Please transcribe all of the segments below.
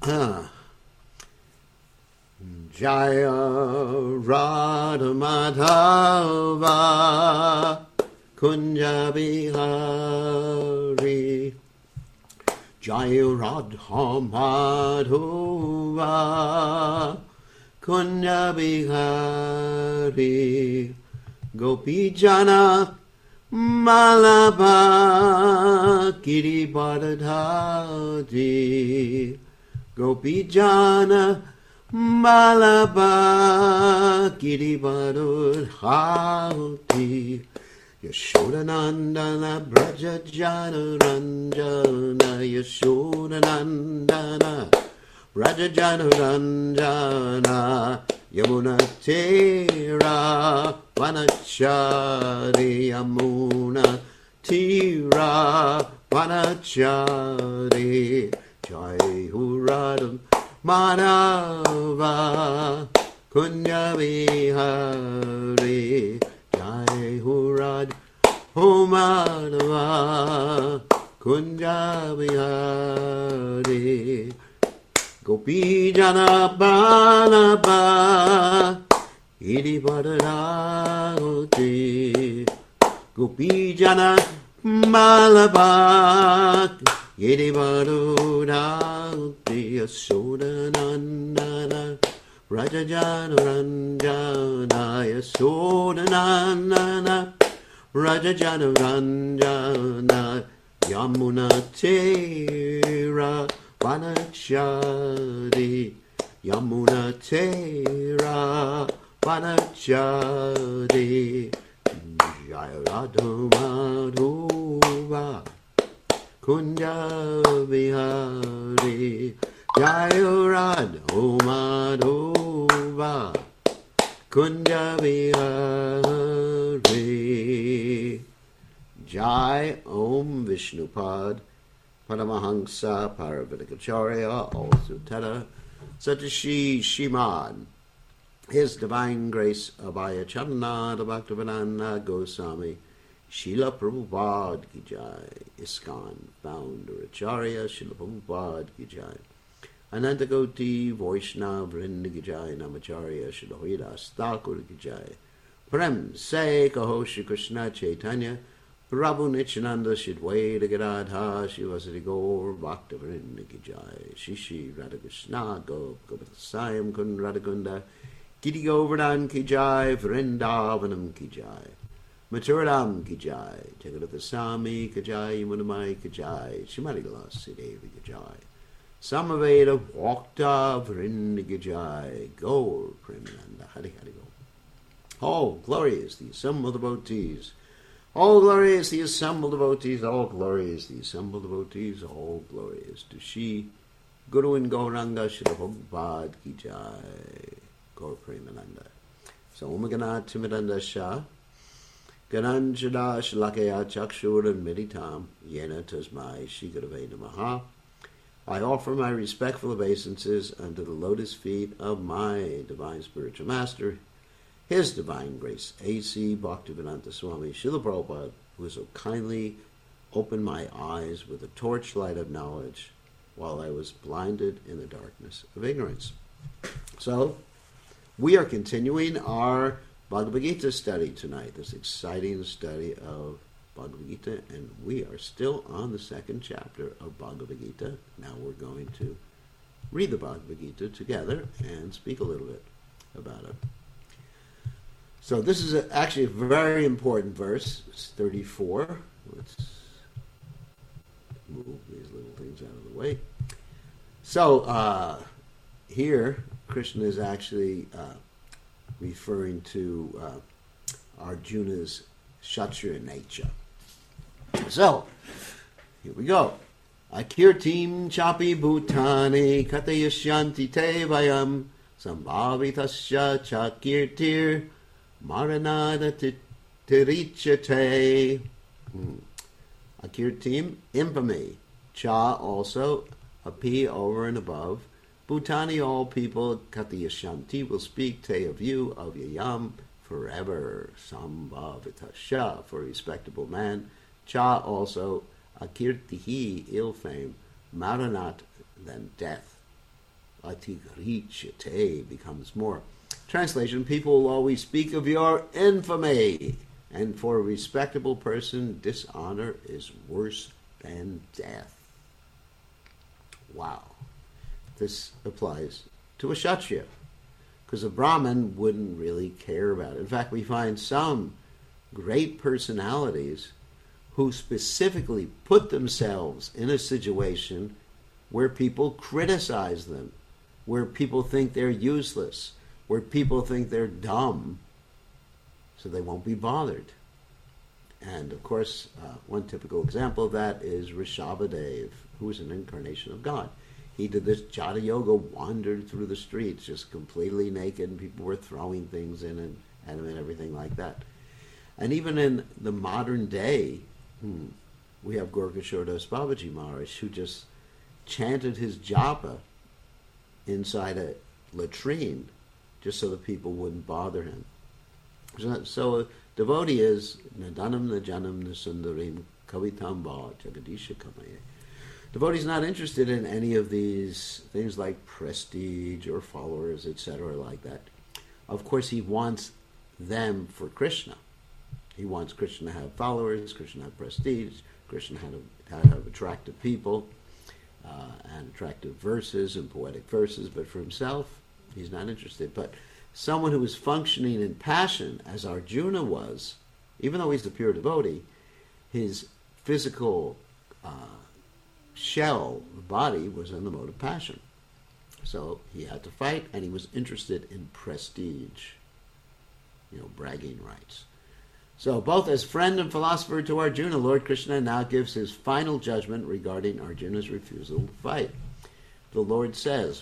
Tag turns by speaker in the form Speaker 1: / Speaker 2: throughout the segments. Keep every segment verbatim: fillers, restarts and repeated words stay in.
Speaker 1: Jaya Radha Madhava Kunja Bihari Jaya Radha Madhava Kunja Bihari Gopi Jana Malabha Giribharadhari Gopi Jana Malabha Giribharadhari Yashodanandana Braja Jana Ranjana Yashodanandana Braja Jana Ranjana Yamuna Tira Vanachari Yamuna Tira Vanachari Jai Huradam Madhava Kunya Vihari Jai Hurad O Madhava Kunya Vihari Gopi Jana Balabha Iri Bhadarati Gopi Jana Malabha Iri Bhadarati Yasodanandana Raja Jana Ranjana Yasodanandana Raja Jana Ranjana Yamuna Tera Vanachari Yamuna Tera Vanachari Jaya Radha Madhava Kunja Vihari Jaya Radha Madhava Kunja Vihari Jai Om Vishnupad Paramahansa Paravatikacharya also Teta Satashi Shimad His Divine Grace Abhaya Chananda Bhaktivedanta Goswami Srila Prabhupada Ki Jai ISKCON Founder Acharya Srila Prabhupada Ki Jai Ananta Koti Vaishnava Vrinda Ki Jai Namacharya Srila Haridas Thakur Ki Jai Prem Se Kaho Shri Krishna Chaitanya Prabhu Nityananda Shidwaita Gadadha Shivasati Gaur Bhaktivinoda Ki Jai Shri Shri Radhakrishna Gop Gopasayam Kun Radhakunda Giri Govardhan Ki Jai Vrindavanam Ki Jai Mathuradam Ki Jai Jagadasami Ki Jai Yamunamai Ki Jai Shrimati Vilasi Devi Ki Jai Samaveda Bhakta Vrinda Ki Jai Gaur Premananda Hari Hari Go. All glory is the assembled devotees. All glory is the assembled devotees, all glory is the assembled devotees, all glory is to Shri Guru and Gauranga Srila Prabhupada Ki Jai, Gaur Premananda. So Om Ganat Timidanda Shah, Gananjada Shalakaya Chakshur Meditam, Yena Tasmai Shri Gurave Namaha. I offer my respectful obeisances unto the lotus feet of my divine spiritual master, His Divine Grace, A C Bhaktivedanta Swami Srila Prabhupada, who so kindly opened my eyes with a torchlight of knowledge while I was blinded in the darkness of ignorance. So, we are continuing our Bhagavad Gita study tonight, this exciting study of Bhagavad Gita, and we are still on the second chapter of Bhagavad Gita. Now we're going to read the Bhagavad Gita together and speak a little bit about it. So this is a, actually a very important verse. It's thirty-four. Let's move these little things out of the way. So uh, here, Krishna is actually uh, referring to uh, Arjuna's Kshatriya nature. So, here we go. Akirtim chapi bhutani katayashyanti te vayam sambhavitasya chakirtir Maranada tirichate. Akirtim, infamy. Cha, also, api, over and above. Bhutani, all people. Katiyashanti, will speak. Te, of you, of Yayam, forever. Sambhavitasya, for a respectable man. Cha, also, akirtihi, ill fame. Maranat, then death. atigrichete becomes more. Translation, people will always speak of your infamy, and for a respectable person, dishonor is worse than death. Wow. This applies to a Kshatriya, because a Brahmin wouldn't really care about it. In fact, we find some great personalities who specifically put themselves in a situation where people criticize them, where people think they're useless, where people think they're dumb, so they won't be bothered. And of course, uh, one typical example of that is Rishabhadev, who was an incarnation of God. He did this Jata Yoga, wandered through the streets just completely naked, and people were throwing things in and at him and everything like that. And even in the modern day, hmm, we have Gorkashore Das Babaji Maharaj, who just chanted his japa inside a latrine just so that people wouldn't bother him. So, so a devotee is Nadanam Najanam Nasundarim Kavitamba Jagadisha Kamaye. Devotee is not interested in any of these things like prestige or followers, et cetera, like that. Of course, he wants them for Krishna. He wants Krishna to have followers, Krishna to have prestige, Krishna to have, to have attractive people, uh, and attractive verses and poetic verses, but for himself, he's not interested. But someone who is functioning in passion, as Arjuna was, even though he's the pure devotee, his physical uh, shell, the body, was in the mode of passion. So he had to fight, and he was interested in prestige, you know, bragging rights. So both as friend and philosopher to Arjuna, Lord Krishna now gives his final judgment regarding Arjuna's refusal to fight. The Lord says,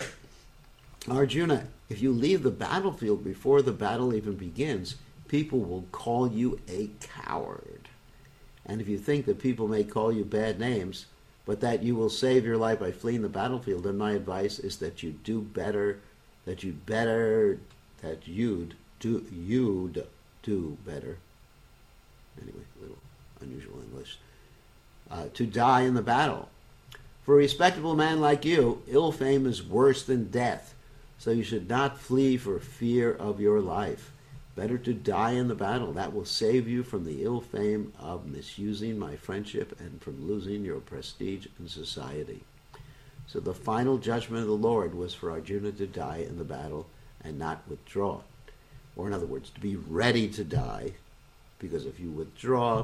Speaker 1: Arjuna, if you leave the battlefield before the battle even begins, people will call you a coward. And if you think that people may call you bad names, but that you will save your life by fleeing the battlefield, then my advice is that you do better, that you better, that you'd do, you'd do better. Anyway, a little unusual English. Uh, to die in the battle. For a respectable man like you, ill fame is worse than death. So you should not flee for fear of your life. Better to die in the battle. That will save you from the ill fame of misusing my friendship and from losing your prestige in society. So the final judgment of the Lord was for Arjuna to die in the battle and not withdraw. Or in other words, to be ready to die, because if you withdraw,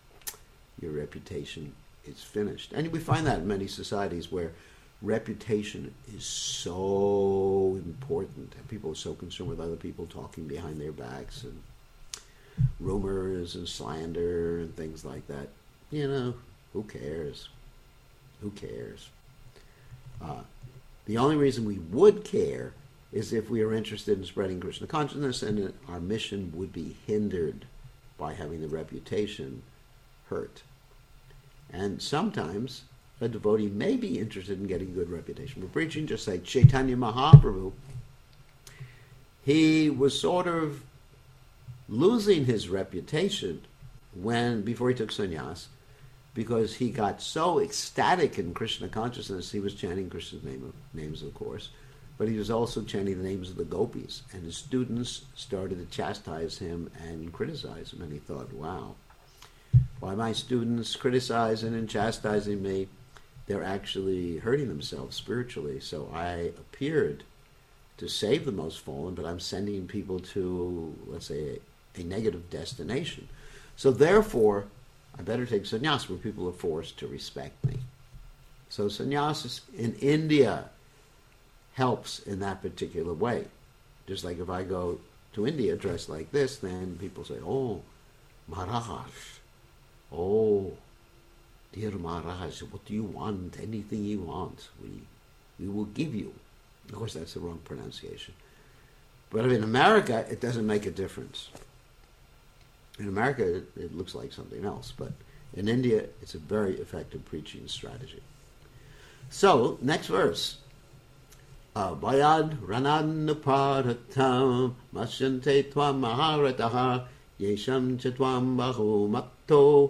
Speaker 1: your reputation is finished. And we find that in many societies where reputation is so important, and people are so concerned with other people talking behind their backs, and rumors and slander and things like that. You know, who cares? Who cares? Uh, the only reason we would care is if we are interested in spreading Krishna consciousness, and our mission would be hindered by having the reputation hurt. And sometimes a devotee may be interested in getting good reputation for preaching, just like Chaitanya Mahaprabhu. He was sort of losing his reputation when before he took sannyas, because he got so ecstatic in Krishna consciousness. He was chanting Krishna's name, names, of course, but he was also chanting the names of the gopis, and his students started to chastise him and criticize him, and he thought, wow, why my students criticizing and chastising me? They're actually hurting themselves spiritually. So I appeared to save the most fallen, but I'm sending people to, let's say, a, a negative destination. So therefore, I better take sannyas where people are forced to respect me. So sannyas in India helps in that particular way. Just like if I go to India dressed like this, then people say, oh, Maharaj, oh, dear Maharaj, what do you want? Anything you want, we we will give you. Of course, that's the wrong pronunciation. But in America, it doesn't make a difference. In America, it, it looks like something else. But in India, it's a very effective preaching strategy. So, next verse. Bayad rananuparatam masyante tvam maharataha yesham chatvam bahu matto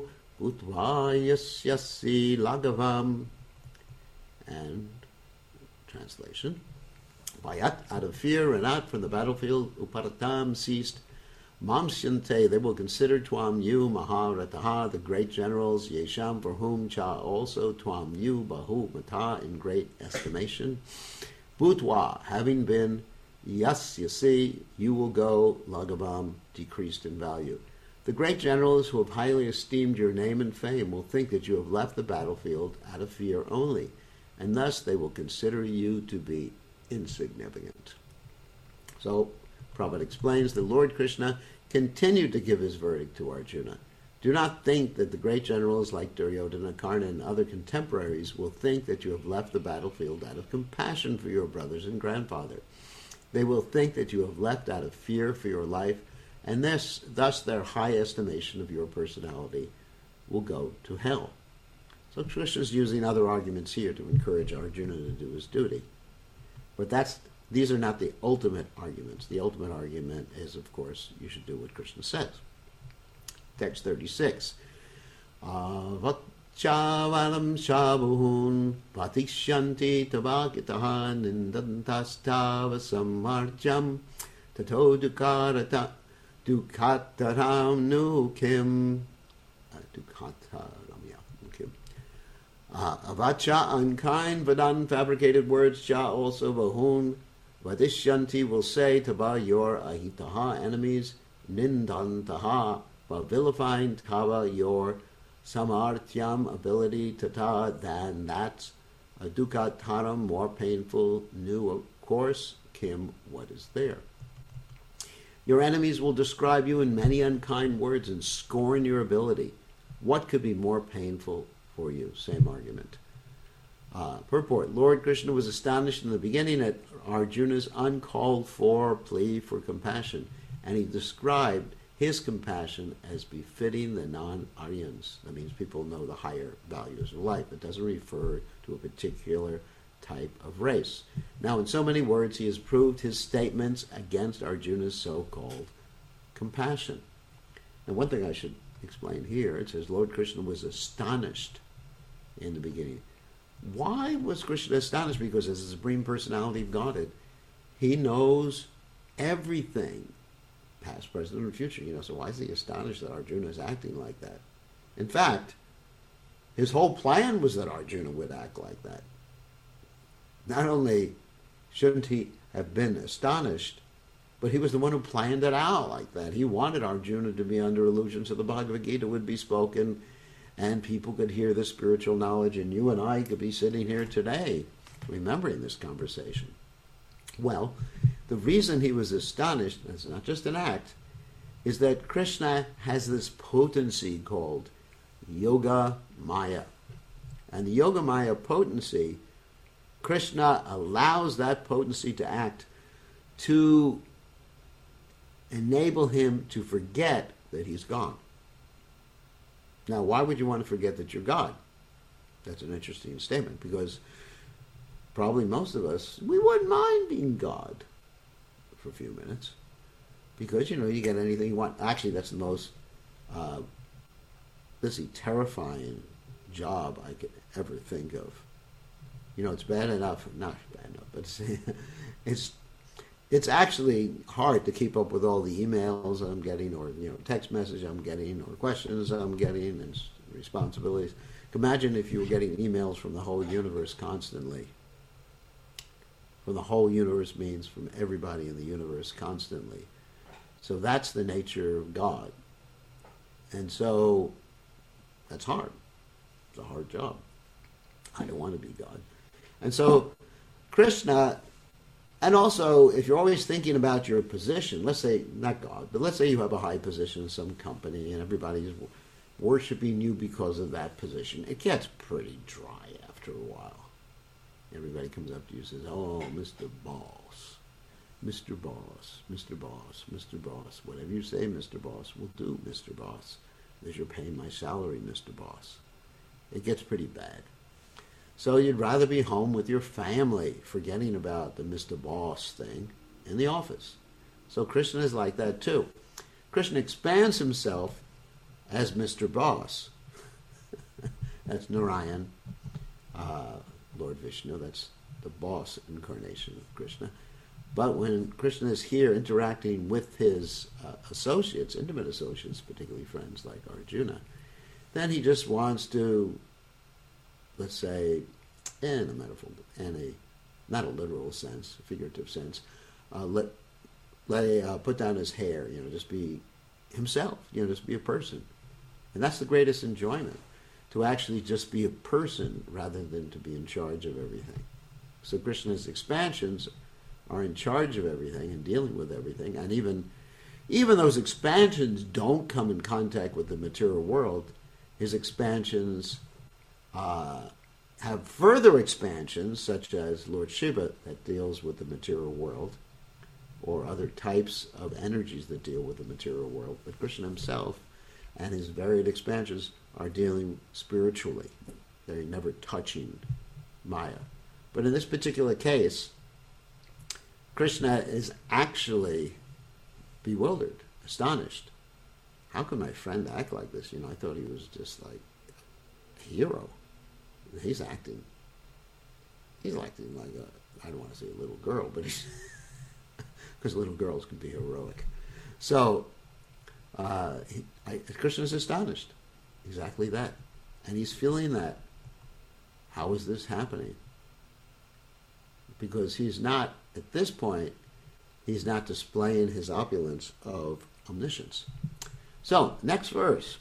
Speaker 1: utvayasyasi lagavam. And translation. Vayat, out of fear, and out from the battlefield, uparatam, ceased. Mamsyante, they will consider Twam you, Maharataha, the great generals, Yesham, for whom Cha also, Twam you, Bahu Mata, in great estimation. Bhutwa, having been, Yas Yasi, you will go, Lagabam, decreased in value. The great generals who have highly esteemed your name and fame will think that you have left the battlefield out of fear only, and thus they will consider you to be insignificant. So, Prabhupada explains that Lord Krishna continued to give his verdict to Arjuna. Do not think that the great generals like Duryodhana, Karna, and other contemporaries will think that you have left the battlefield out of compassion for your brothers and grandfather. They will think that you have left out of fear for your life, and this, thus their high estimation of your personality will go to hell. So Krishna is using other arguments here to encourage Arjuna to do his duty. But that's these are not the ultimate arguments. The ultimate argument is, of course, you should do what Krishna says. Text thirty-six. Avachavalam shabuhun patishyanti tabakitahan nindantastav samarjam tato dukarata dukataram nu kim dukataram yeah kim avacha unkind vadan fabricated words cha also bahun vadishyanti will say taba your ahitaha enemies nindantaha while vilifying tava your samartyam ability tata than that's a dukataram more painful new of course kim what is there. Your enemies will describe you in many unkind words and scorn your ability. What could be more painful for you? Same argument. Uh, purport. Lord Krishna was astonished in the beginning at Arjuna's uncalled for plea for compassion, and he described his compassion as befitting the non-Aryans. That means people know the higher values of life. It doesn't refer to a particular type of race. Now, in so many words, he has proved his statements against Arjuna's so-called compassion. And one thing I should explain here, it says Lord Krishna was astonished in the beginning. Why was Krishna astonished? Because as the Supreme Personality of Godhead, he knows everything, past, present, and future. You know, so why is he astonished that Arjuna is acting like that? In fact, his whole plan was that Arjuna would act like that. Not only shouldn't he have been astonished, but he was the one who planned it out like that. He wanted Arjuna to be under illusion so the Bhagavad Gita would be spoken and people could hear the spiritual knowledge, and you and I could be sitting here today remembering this conversation. Well, the reason he was astonished, and it's not just an act, is that Krishna has this potency called Yoga Maya. And the Yoga Maya potency, Krishna allows that potency to act to enable him to forget that he's God. Now, why would you want to forget that you're God? That's an interesting statement, because probably most of us, we wouldn't mind being God for a few minutes, because, you know, you get anything you want. Actually, that's the most, uh, let's see, terrifying job I could ever think of. You know, it's bad enough, not bad enough, but it's, it's it's actually hard to keep up with all the emails I'm getting, or, you know, text message I'm getting, or questions I'm getting, and responsibilities. Imagine if you were getting emails from the whole universe constantly. From the whole universe means from everybody in the universe constantly. So that's the nature of God. And so that's hard. It's a hard job. I don't want to be God. And so Krishna, and also if you're always thinking about your position, let's say, not God, but let's say you have a high position in some company and everybody's worshiping you because of that position, it gets pretty dry after a while. Everybody comes up to you and says, oh, Mister Boss, Mister Boss, Mister Boss, Mister Boss. Whatever you say, Mister Boss, will do, Mister Boss, because you're paying my salary, Mister Boss. It gets pretty bad. So you'd rather be home with your family, forgetting about the Mister Boss thing in the office. So Krishna is like that too. Krishna expands himself as Mister Boss. That's Narayan, uh, Lord Vishnu. That's the boss incarnation of Krishna. But when Krishna is here interacting with his uh, associates, intimate associates, particularly friends like Arjuna, then he just wants to, let's say, in a metaphor, in a not a literal sense, a figurative sense, uh, let let uh, put down his hair, you know, just be himself, you know, just be a person, and that's the greatest enjoyment, to actually just be a person rather than to be in charge of everything. So Krishna's expansions are in charge of everything and dealing with everything, and even even those expansions don't come in contact with the material world. His expansions uh, have further expansions, such as Lord Shiva, that deals with the material world, or other types of energies that deal with the material world. But Krishna himself and his varied expansions are dealing spiritually. They're never touching Maya. But in this particular case, Krishna is actually bewildered, astonished. How can my friend act like this? You know, I thought he was just like a hero. He's acting, he's acting like a, I don't want to say a little girl, but he's, because little girls can be heroic. So, uh, he, I, Krishna's astonished. Exactly that. And he's feeling that. How is this happening? Because he's not, at this point, he's not displaying his opulence of omniscience. So, next verse.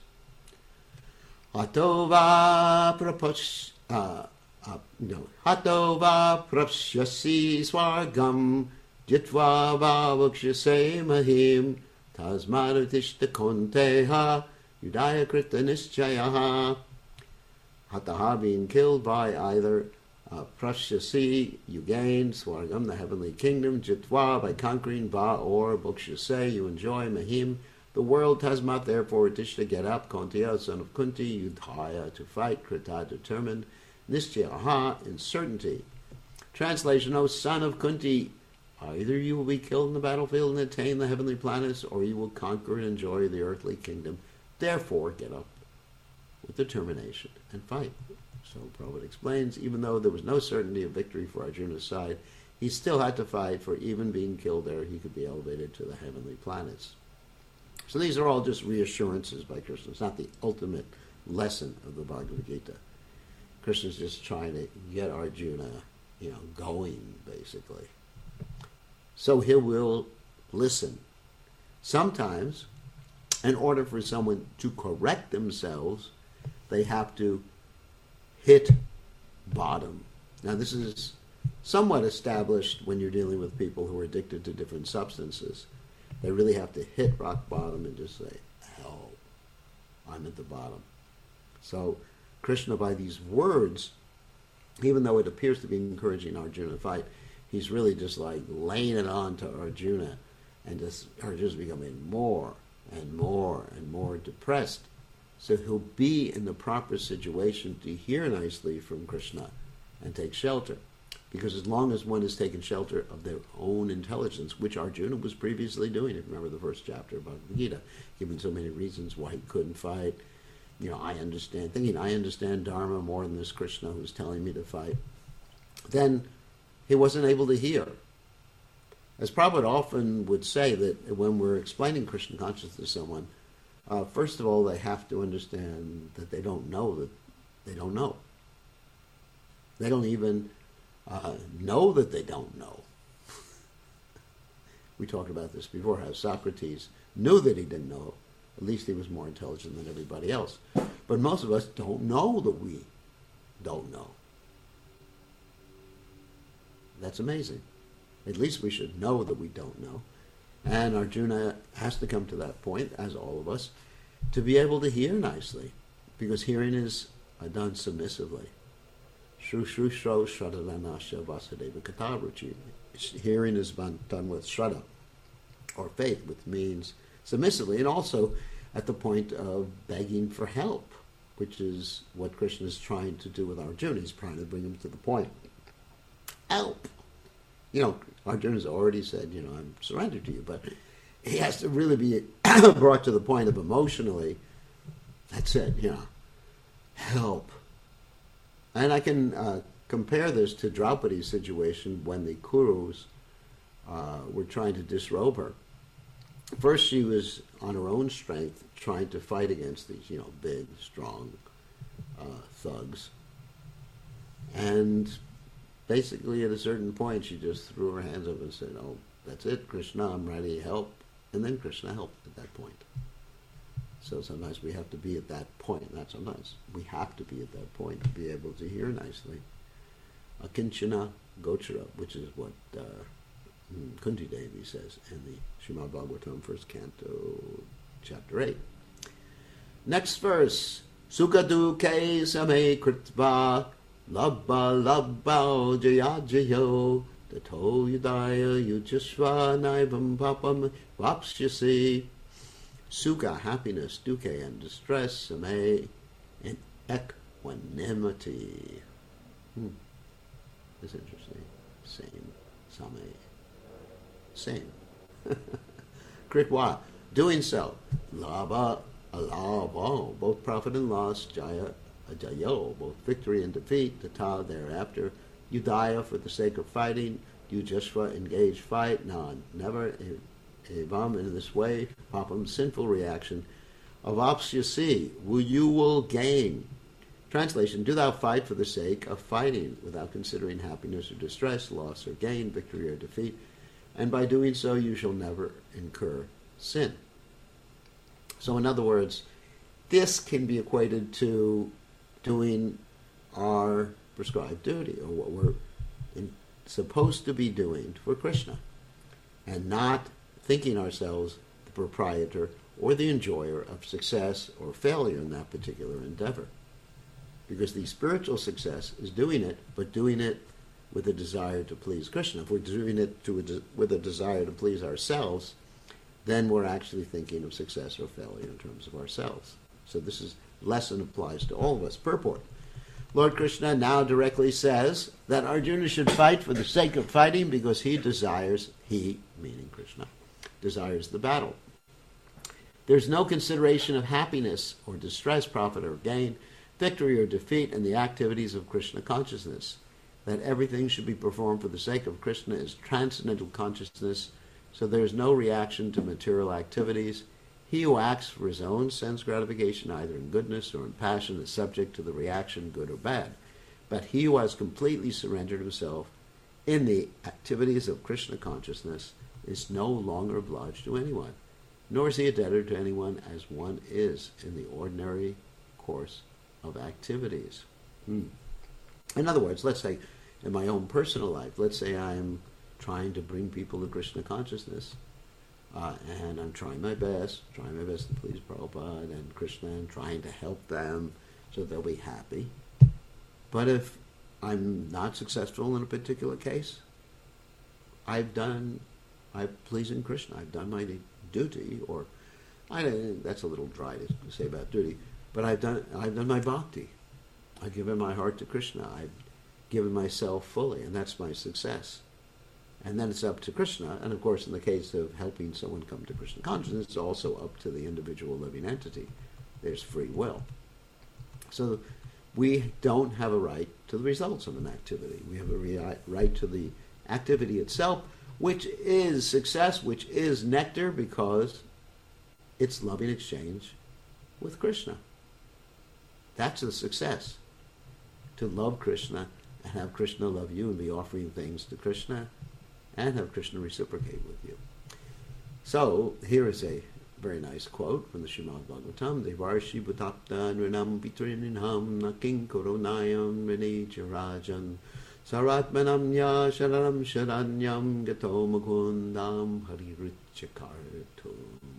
Speaker 1: Hatova prapash, uh, uh, no, Hatova prapshyasi swargam jitva vavukshase mahim tasmarutishta konteha yudaya krita nischayaha. Hataha, being killed by either uh, prashyasi, you gain, swargam, the heavenly kingdom, jitva, by conquering, va, or bukshase, you enjoy, mahim, the world, tasmat, therefore, tishta, get up, kontiya, son of Kunti, yudhaya, to fight, krita, determined, nischayaha, in certainty. Translation, O son of Kunti, either you will be killed in the battlefield and attain the heavenly planets, or you will conquer and enjoy the earthly kingdom. Therefore, get up with determination and fight. So Prabhupada explains, even though there was no certainty of victory for Arjuna's side, he still had to fight, for even being killed there, he could be elevated to the heavenly planets. So these are all just reassurances by Krishna. It's not the ultimate lesson of the Bhagavad Gita. Krishna's just trying to get Arjuna, you know, going, basically. So he will listen. Sometimes, in order for someone to correct themselves, they have to hit bottom. Now, this is somewhat established when you're dealing with people who are addicted to different substances. They really have to hit rock bottom and just say, hell, I'm at the bottom. So Krishna, by these words, even though it appears to be encouraging Arjuna to fight, he's really just like laying it on to Arjuna, and just Arjuna's becoming more and more and more depressed. So he'll be in the proper situation to hear nicely from Krishna and take shelter. Because as long as one is taking shelter of their own intelligence, which Arjuna was previously doing, if you remember the first chapter of Bhagavad Gita, giving so many reasons why he couldn't fight. You know, I understand, thinking I understand Dharma more than this Krishna who's telling me to fight. Then he wasn't able to hear. As Prabhupada often would say, that when we're explaining Krishna consciousness to someone, uh, first of all, they have to understand that they don't know that they don't know. They don't even uh, know that they don't know. We talked about this before, how Socrates knew that he didn't know. At least he was more intelligent than everybody else. But most of us don't know that we don't know. That's amazing. At least we should know that we don't know. And Arjuna has to come to that point, as all of us, to be able to hear nicely. Because hearing is uh, done submissively. Shru shru shro shraddhanasya vasudeva kataruchi. Hearing is done with shraddha, or faith, which means submissively, and also at the point of begging for help, which is what Krishna is trying to do with Arjuna. He's trying to bring him to the point. Help! You know, Arjuna's already said, you know, I'm surrendered to you, but he has to really be brought to the point of emotionally, that's it, you know, help. And I can uh, compare this to Draupadi's situation when the Kurus uh, were trying to disrobe her. First, she was on her own strength trying to fight against these, you know, big, strong uh, thugs. And basically, at a certain point, she just threw her hands up and said, "Oh, that's it, Krishna, I'm ready to help." And then Krishna helped at that point. So sometimes we have to be at that point. Not sometimes. We have to be at that point to be able to hear nicely. Akinchana Gochara, which is what uh, Kunti Devi says in the Srimad Bhagavatam, first canto, chapter eight. Next verse. Sukha-dukhe same kritva labba labba jaya jayo tato yudaya yujashva naivam papam vapshyasi. Sukha, happiness, dukkha, and distress, same, and equanimity. Hmm. That's interesting. Same, same, same. Kritva, doing so. Lava, alava, both profit and loss. Jaya, jayo, both victory and defeat. Tata, thereafter. Udaya, for the sake of fighting. Yujashva, engage, fight. No, never. Evam, in this way. Papam, sinful reaction. Avapsyasi, you will gain. Translation, do thou fight for the sake of fighting, without considering happiness or distress, loss or gain, victory or defeat, and by doing so you shall never incur sin. So in other words, this can be equated to doing our prescribed duty, or what we're in, supposed to be doing for Krishna, and not thinking ourselves the proprietor or the enjoyer of success or failure in that particular endeavor. Because the spiritual success is doing it, but doing it with a desire to please Krishna. If we're doing it to a de- with a desire to please ourselves, then we're actually thinking of success or failure in terms of ourselves. So this is lesson applies to all of us. Purport. Lord Krishna now directly says that Arjuna should fight for the sake of fighting because he desires, he, meaning Krishna, desires the battle. There's no consideration of happiness or distress, profit or gain, victory or defeat in the activities of Krishna consciousness. That everything should be performed for the sake of Krishna is transcendental consciousness, so there is no reaction to material activities. He who acts for his own sense gratification, either in goodness or in passion, is subject to the reaction, good or bad. But he who has completely surrendered himself in the activities of Krishna consciousness is no longer obliged to anyone, nor is he a debtor to anyone as one is in the ordinary course of activities. Hmm. In other words, let's say in my own personal life, let's say I'm trying to bring people to Krishna consciousness, uh, and I'm trying my best, trying my best to please Prabhupada and Krishna, and trying to help them so they'll be happy. But if I'm not successful in a particular case, I've done, I'm pleasing Krishna, I've done my duty, or I don't, that's a little dry to say about duty, but I've done I've done my bhakti. I've given my heart to Krishna. I've given myself fully, and that's my success. And then it's up to Krishna. And of course, in the case of helping someone come to Krishna consciousness, it's also up to the individual living entity. There's free will. So we don't have a right to the results of an activity. We have a re- right to the activity itself, which is success, which is nectar, because it's loving exchange with Krishna. That's the success. To love Krishna and have Krishna love you and be offering things to Krishna and have Krishna reciprocate with you. So here is a very nice quote from the Srimad Bhagavatam. Devarshi Bhutapta Nrinam Pitrinam Naking Koronayam Vinijarajan Saratmanam Ya Sharanam Sharanyam Gato Mukundam Haririchakartum.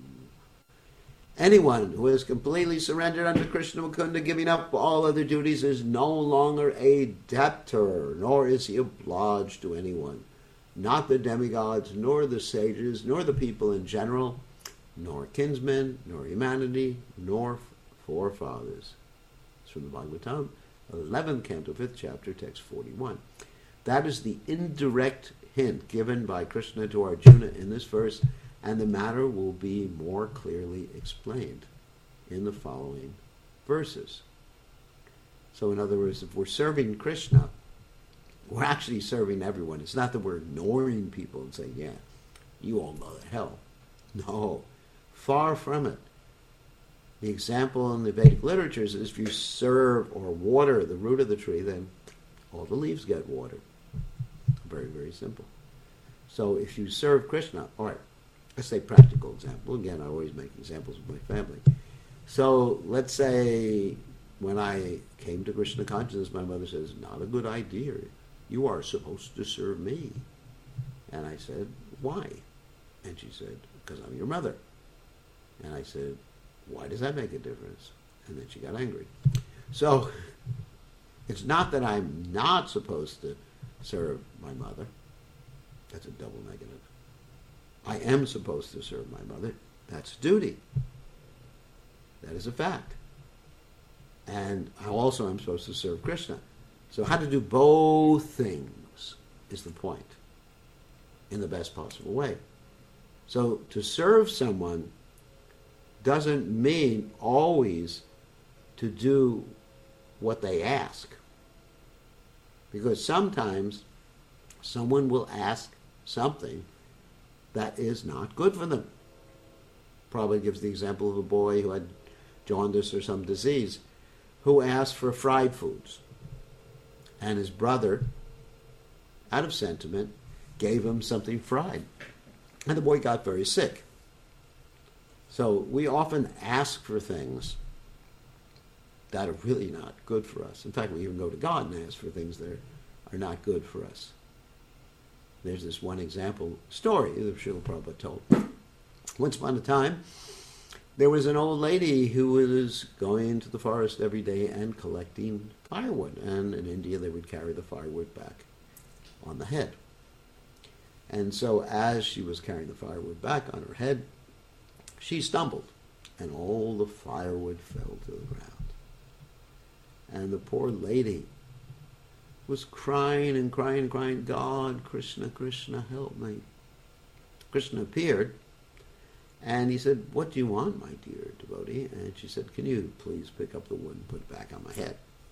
Speaker 1: Anyone who is completely surrendered unto Krishna Mukunda, giving up all other duties, is no longer a debtor, nor is he obliged to anyone. Not the demigods, nor the sages, nor the people in general, nor kinsmen, nor humanity, nor forefathers. It's from the Bhagavatam, eleventh canto, fifth chapter, text forty-one. That is the indirect hint given by Krishna to Arjuna in this verse, and the matter will be more clearly explained in the following verses. So in other words, if we're serving Krishna, we're actually serving everyone. It's not that we're ignoring people and saying, yeah, you all go to hell. No, far from it. The example in the Vedic literatures is if you serve or water the root of the tree, then all the leaves get watered. Very, very simple. So if you serve Krishna, all right, let's say practical example. Again, I always make examples of my family. So let's say when I came to Krishna consciousness, my mother says, not a good idea. You are supposed to serve me. And I said, why? And she said, because I'm your mother. And I said, why does that make a difference? And then she got angry. So it's not that I'm not supposed to serve my mother. That's a double negative. I am supposed to serve my mother. That's duty. That is a fact. And I also am supposed to serve Krishna. So how to do both things is the point in the best possible way. So to serve someone doesn't mean always to do what they ask. Because sometimes someone will ask something that is not good for them. Probably gives the example of a boy who had jaundice or some disease who asked for fried foods. And his brother, out of sentiment, gave him something fried. And the boy got very sick. So we often ask for things that are really not good for us. In fact, we even go to God and ask for things that are, are not good for us. There's this one example story that Srila Prabhupada told. Once upon a time, there was an old lady who was going to the forest every day and collecting firewood. And in India, they would carry the firewood back on the head. And so as she was carrying the firewood back on her head, she stumbled, and all the firewood fell to the ground. And the poor lady was crying and crying and crying, God, Krishna, Krishna, help me. Krishna appeared, and he said, what do you want, my dear devotee? And she said, can you please pick up the wood and put it back on my head?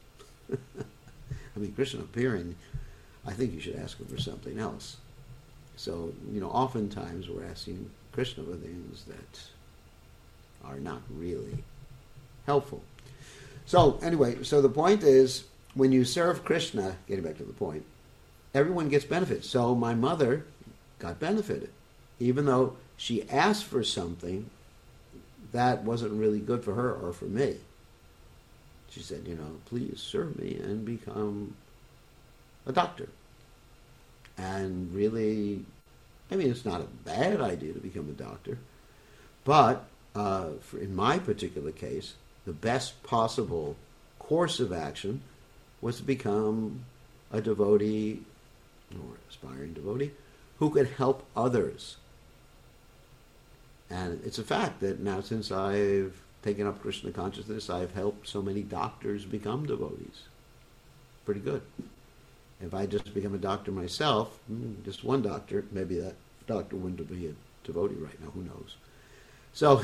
Speaker 1: I mean, Krishna appearing, I think you should ask him for something else. So, you know, oftentimes we're asking Krishna for things that are not really helpful. So, anyway, so the point is, when you serve Krishna, getting back to the point, everyone gets benefit. So my mother got benefited, even though she asked for something that wasn't really good for her or for me. She said, you know, please serve me and become a doctor. And really, I mean, it's not a bad idea to become a doctor, but uh, for, in my particular case, the best possible course of action was to become a devotee, or aspiring devotee, who could help others. And it's a fact that now, since I've taken up Krishna consciousness, I've helped so many doctors become devotees. Pretty good. If I just become a doctor myself, just one doctor, maybe that doctor wouldn't be a devotee right now, who knows. So,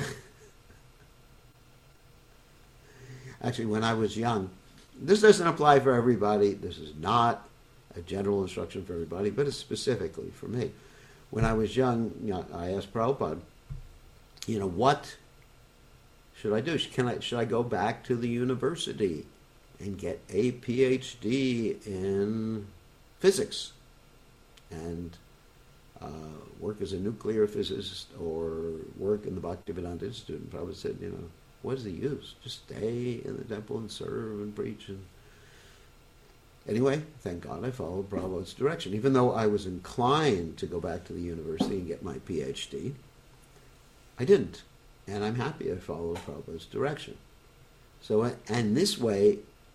Speaker 1: actually, when I was young, this doesn't apply for everybody. This is not a general instruction for everybody, but it's specifically for me. When I was young, you know, I asked Prabhupada, you know, what should I do? Can I, should I go back to the university and get a P H D in physics and uh, work as a nuclear physicist or work in the Bhaktivedanta Institute? And Prabhupada said, you know, what is the use? Just stay in the temple and serve and preach. And anyway, thank God I followed Prabhupada's direction. Even though I was inclined to go back to the university and get my P H D, I didn't. And I'm happy I followed Prabhupada's direction. So, and this way,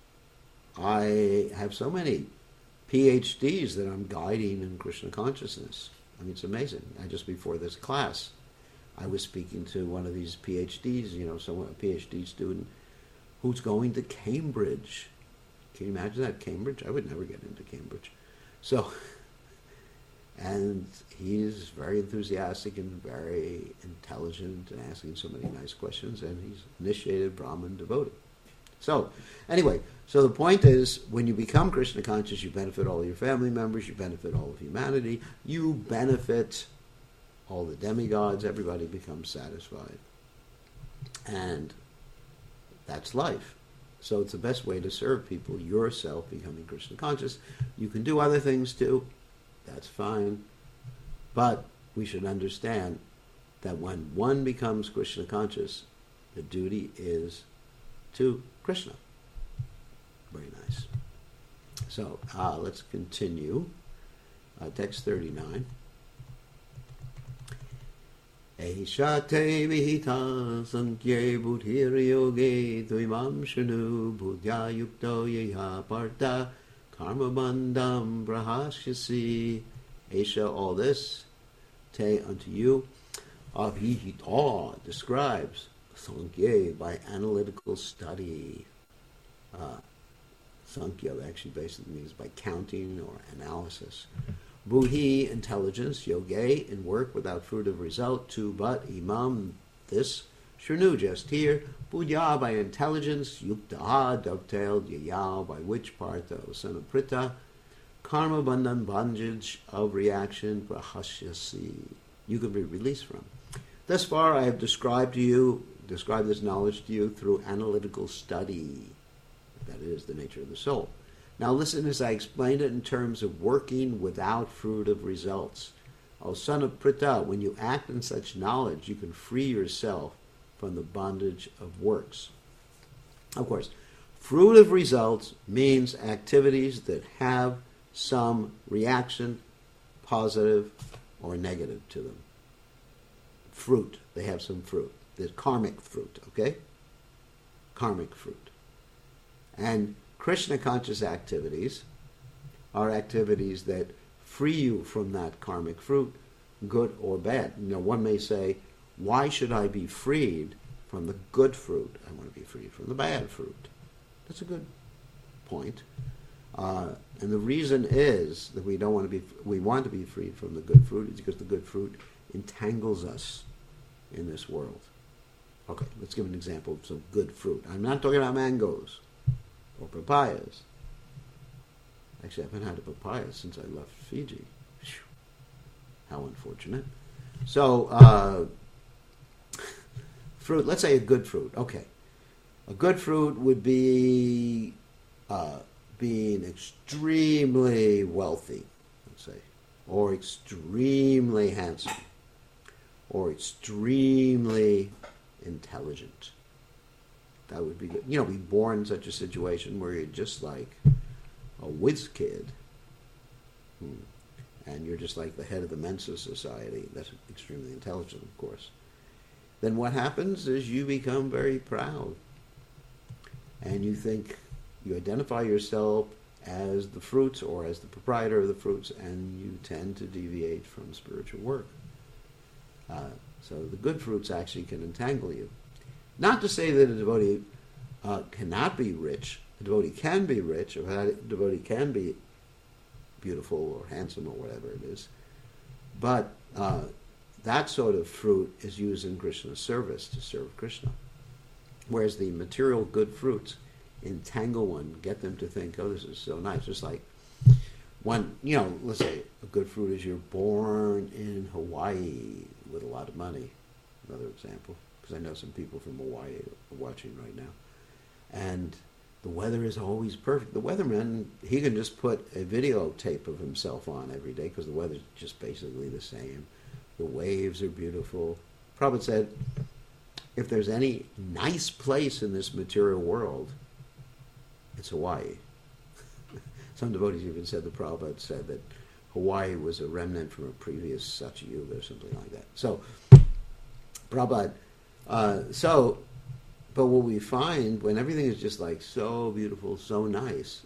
Speaker 1: I have so many P H Ds that I'm guiding in Krishna consciousness. I mean, it's amazing. I just before this class, I was speaking to one of these P H Ds, you know, someone, a P H D student who's going to Cambridge. Can you imagine that, Cambridge? I would never get into Cambridge. So, and he's very enthusiastic and very intelligent and asking so many nice questions, and he's initiated Brahmin devotee. So, anyway, so the point is, when you become Krishna conscious, you benefit all your family members, you benefit all of humanity, you benefit all the demigods, everybody becomes satisfied. And that's life. So it's the best way to serve people, yourself becoming Krishna conscious. You can do other things too, that's fine. But we should understand that when one becomes Krishna conscious, the duty is to Krishna. Very nice. So uh, let's continue. Uh, text thirty-nine. Eisha te vihita sankye buddhir yoge duimam shanu buddhya yukto yeha parta karma bandham brahashyasi. Eisha, all this, te, unto you, avihita, describes, sankhya, by analytical study. Uh, sankhya actually basically means by counting or analysis. Buddhi, intelligence, yoge, in work without fruit of result, to but imam, this, shrnu, just here, buddhya, by intelligence, yukta, dovetailed, yaya, by which part, the son of Prita, karma bandhan, bondage of reaction, prahasyasi, you can be released from. Thus far I have described to you, described this knowledge to you through analytical study. That is the nature of the soul. Now listen as I explain it in terms of working without fruit of results. O son of Prita, when you act in such knowledge, you can free yourself from the bondage of works. Of course, fruit of results means activities that have some reaction, positive or negative to them. Fruit, they have some fruit. There's karmic fruit, okay? Karmic fruit. And Krishna conscious activities are activities that free you from that karmic fruit, good or bad. You know, one may say, why should I be freed from the good fruit? I want to be freed from the bad fruit. That's a good point. Uh, and the reason is that we don't want to be, we want to be freed from the good fruit is because the good fruit entangles us in this world. Okay, let's give an example of some good fruit. I'm not talking about mangoes or papayas. Actually, I haven't had a papaya since I left Fiji. Whew. How unfortunate. So, uh, fruit, let's say a good fruit. Okay. A good fruit would be uh, being extremely wealthy, let's say, or extremely handsome, or extremely intelligent. That would be good. You know, be born in such a situation where you're just like a whiz kid. Hmm. And you're just like the head of the Mensa Society. That's extremely intelligent, of course. Then what happens is you become very proud. And you think, you identify yourself as the fruits or as the proprietor of the fruits, and you tend to deviate from spiritual work. Uh, so the good fruits actually can entangle you. Not to say that a devotee uh, cannot be rich. A devotee can be rich, or a devotee can be beautiful or handsome or whatever it is. But uh, that sort of fruit is used in Krishna's service to serve Krishna. Whereas the material good fruits entangle one, get them to think, oh, this is so nice. Just like one, you know, let's say a good fruit is you're born in Hawaii with a lot of money. Another example. Because I know some people from Hawaii are watching right now. And the weather is always perfect. The weatherman, he can just put a videotape of himself on every day because the weather's just basically the same. The waves are beautiful. Prabhupada said, if there's any nice place in this material world, it's Hawaii. Some devotees even said, the Prabhupada said that Hawaii was a remnant from a previous Satyuga or something like that. So, Prabhupada, Uh, so, but what we find when everything is just like so beautiful, so nice,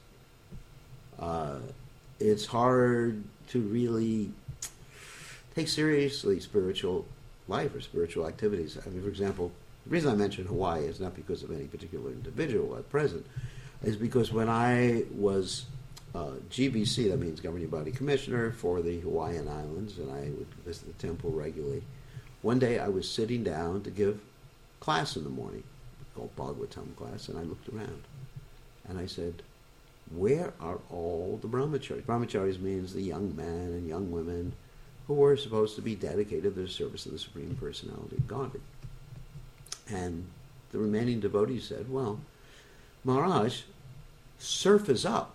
Speaker 1: uh, it's hard to really take seriously spiritual life or spiritual activities. I mean, for example, the reason I mention Hawaii is not because of any particular individual at present, is because when I was uh, G B C, that means Governing Body Commissioner for the Hawaiian Islands, and I would visit the temple regularly. One day I was sitting down to give class in the morning, called Bhagavatam class, and I looked around. And I said, where are all the brahmacharis? Brahmacharis means the young men and young women who were supposed to be dedicated to the service of the Supreme Personality of Godhead. And the remaining devotees said, well, Maharaj, surf is up.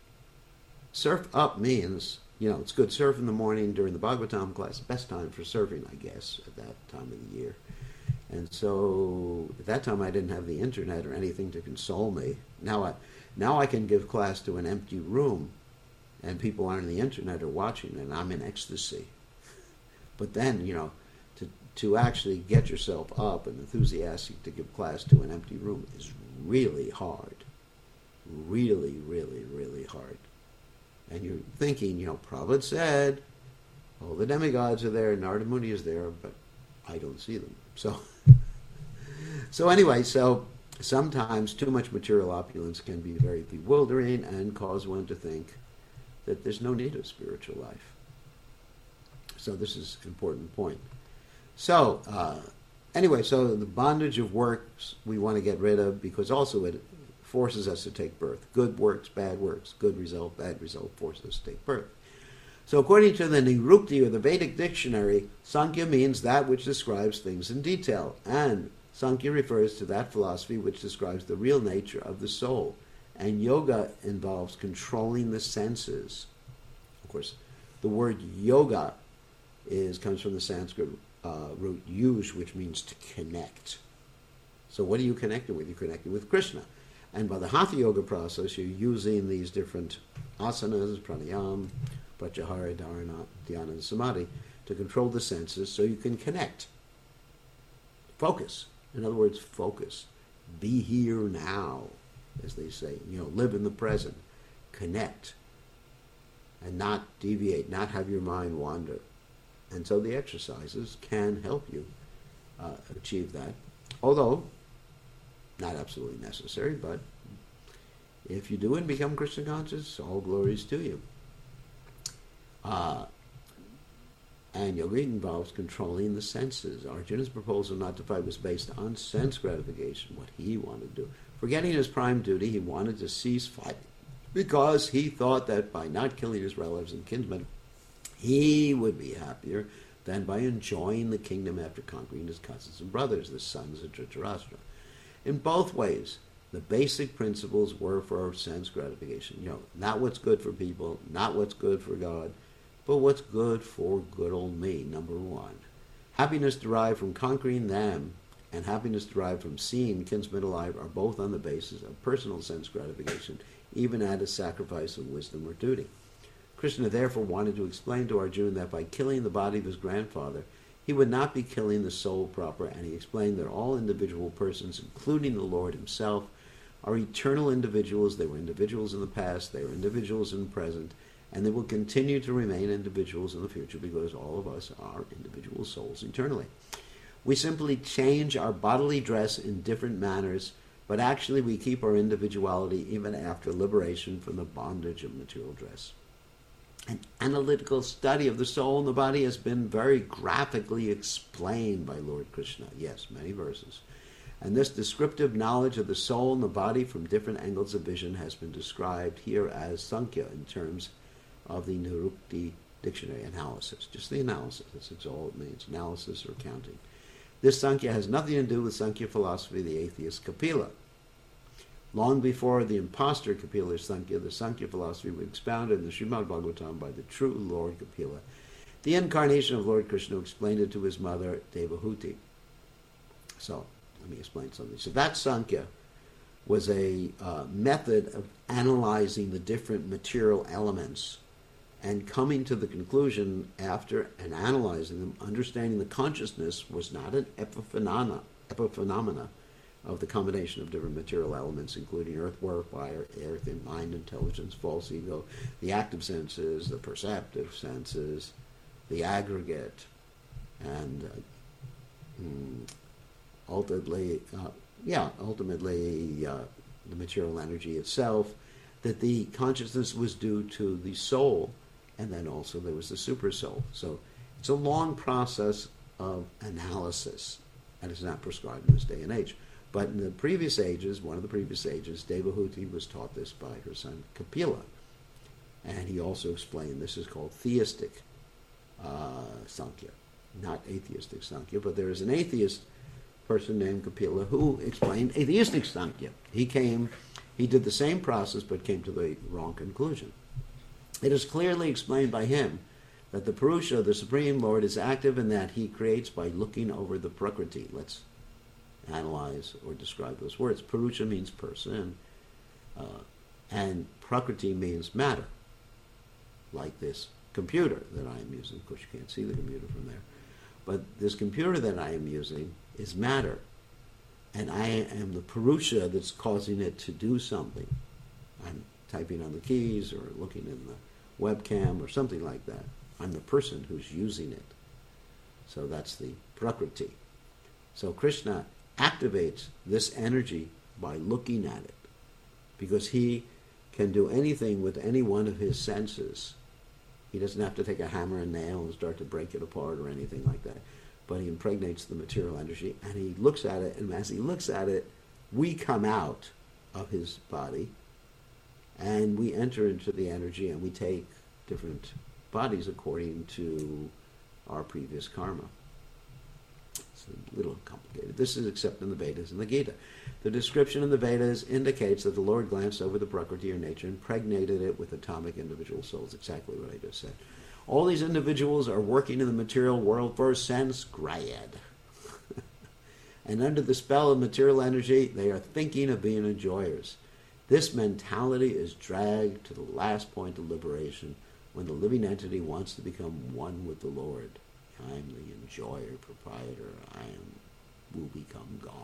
Speaker 1: Surf up means, you know, it's good surf in the morning during the Bhagavatam class, best time for surfing, I guess, at that time of the year. And so at that time I didn't have the internet or anything to console me. Now I, now I can give class to an empty room and people aren't on the internet or watching and I'm in ecstasy. But then, you know, to, to actually get yourself up and enthusiastic to give class to an empty room is really hard. Really, really, really hard. And you're thinking, you know, Prabhupada said, all the demigods are there, Narada Muni is there, but I don't see them. So, so anyway, so sometimes too much material opulence can be very bewildering and cause one to think that there's no need of spiritual life. So this is an important point. So, uh, anyway, so the bondage of works we want to get rid of because also it forces us to take birth. Good works, bad works. Good result, bad result forces us to take birth. So according to the Nirukti or the Vedic dictionary, Sankhya means that which describes things in detail. And Sankhya refers to that philosophy which describes the real nature of the soul. And yoga involves controlling the senses. Of course, the word yoga is comes from the Sanskrit uh, root yuj, which means to connect. So what are you connecting with? You're connecting with Krishna. And by the Hatha Yoga process, you're using these different asanas, pranayam, pratyahara, dharana, dhyana, and samadhi to control the senses so you can connect. Focus. In other words, focus. Be here now, as they say. You know, live in the present. Connect. And not deviate, not have your mind wander. And so the exercises can help you uh, achieve that. Although, not absolutely necessary, but if you do and become Krishna conscious, all glories to you. Uh, and yoga involves controlling the senses. Arjuna's proposal not to fight was based on sense gratification, what he wanted to do. Forgetting his prime duty, he wanted to cease fighting because he thought that by not killing his relatives and kinsmen, he would be happier than by enjoying the kingdom after conquering his cousins and brothers, the sons of Dhritarashtra. In both ways, the basic principles were for sense gratification. You know, not what's good for people, not what's good for God, but what's good for good old me, number one. Happiness derived from conquering them and happiness derived from seeing kinsmen alive are both on the basis of personal sense gratification, even at a sacrifice of wisdom or duty. Krishna therefore wanted to explain to Arjuna that by killing the body of his grandfather, he would not be killing the soul proper, and he explained that all individual persons, including the Lord himself, are eternal individuals. They were individuals in the past, they are individuals in the present, and they will continue to remain individuals in the future because all of us are individual souls eternally. We simply change our bodily dress in different manners, but actually we keep our individuality even after liberation from the bondage of material dress. An analytical study of the soul and the body has been very graphically explained by Lord Krishna. Yes, many verses. And this descriptive knowledge of the soul and the body from different angles of vision has been described here as Sankhya in terms of the Nirukti dictionary analysis. Just the analysis, that's all it means, analysis or counting. This Sankhya has nothing to do with Sankhya philosophy of the atheist Kapila. Long before the impostor Kapila's Sankhya, the Sankhya philosophy was expounded in the Srimad Bhagavatam by the true Lord Kapila, the incarnation of Lord Krishna, who explained it to his mother Devahuti. So, let me explain something. So that Sankhya was a uh, method of analyzing the different material elements and coming to the conclusion after and analyzing them, understanding the consciousness was not an epiphenomena, epiphenomena of the combination of different material elements, including earth, water, fire, earth, and mind, intelligence, false ego, the active senses, the perceptive senses, the aggregate, and uh, mm, ultimately, uh, yeah, ultimately uh, the material energy itself, that the consciousness was due to the soul, and then also there was the super soul. So it's a long process of analysis, and it's not prescribed in this day and age. But in the previous ages, one of the previous ages, Devahuti was taught this by her son Kapila. And he also explained this is called theistic uh, Sankhya, not atheistic Sankhya, but there is an atheist person named Kapila who explained atheistic Sankhya. He came, he did the same process but came to the wrong conclusion. It is clearly explained by him that the Purusha, the Supreme Lord, is active in that he creates by looking over the Prakriti. Let's analyze or describe those words. Purusha means person, uh, and Prakriti means matter, like this computer that I am using. Of course, you can't see the computer from there. But this computer that I am using is matter, and I am the Purusha that's causing it to do something. I'm typing on the keys or looking in the webcam or something like that. I'm the person who's using it. So that's the Prakriti. So Krishna activates this energy by looking at it, because he can do anything with any one of his senses. He doesn't have to take a hammer and nail and start to break it apart or anything like that. But he impregnates the material energy, and he looks at it, and as he looks at it, we come out of his body, and we enter into the energy, and we take different bodies according to our previous karma. It's a little complicated. This is except in the Vedas and the Gita. The description in the Vedas indicates that the Lord glanced over the Prakriti or nature, impregnated it with atomic individual souls. Exactly what I just said. All these individuals are working in the material world for sense grad. And under the spell of material energy, they are thinking of being enjoyers. This mentality is dragged to the last point of liberation, when the living entity wants to become one with the Lord. I'm the enjoyer, proprietor. I am, will become God.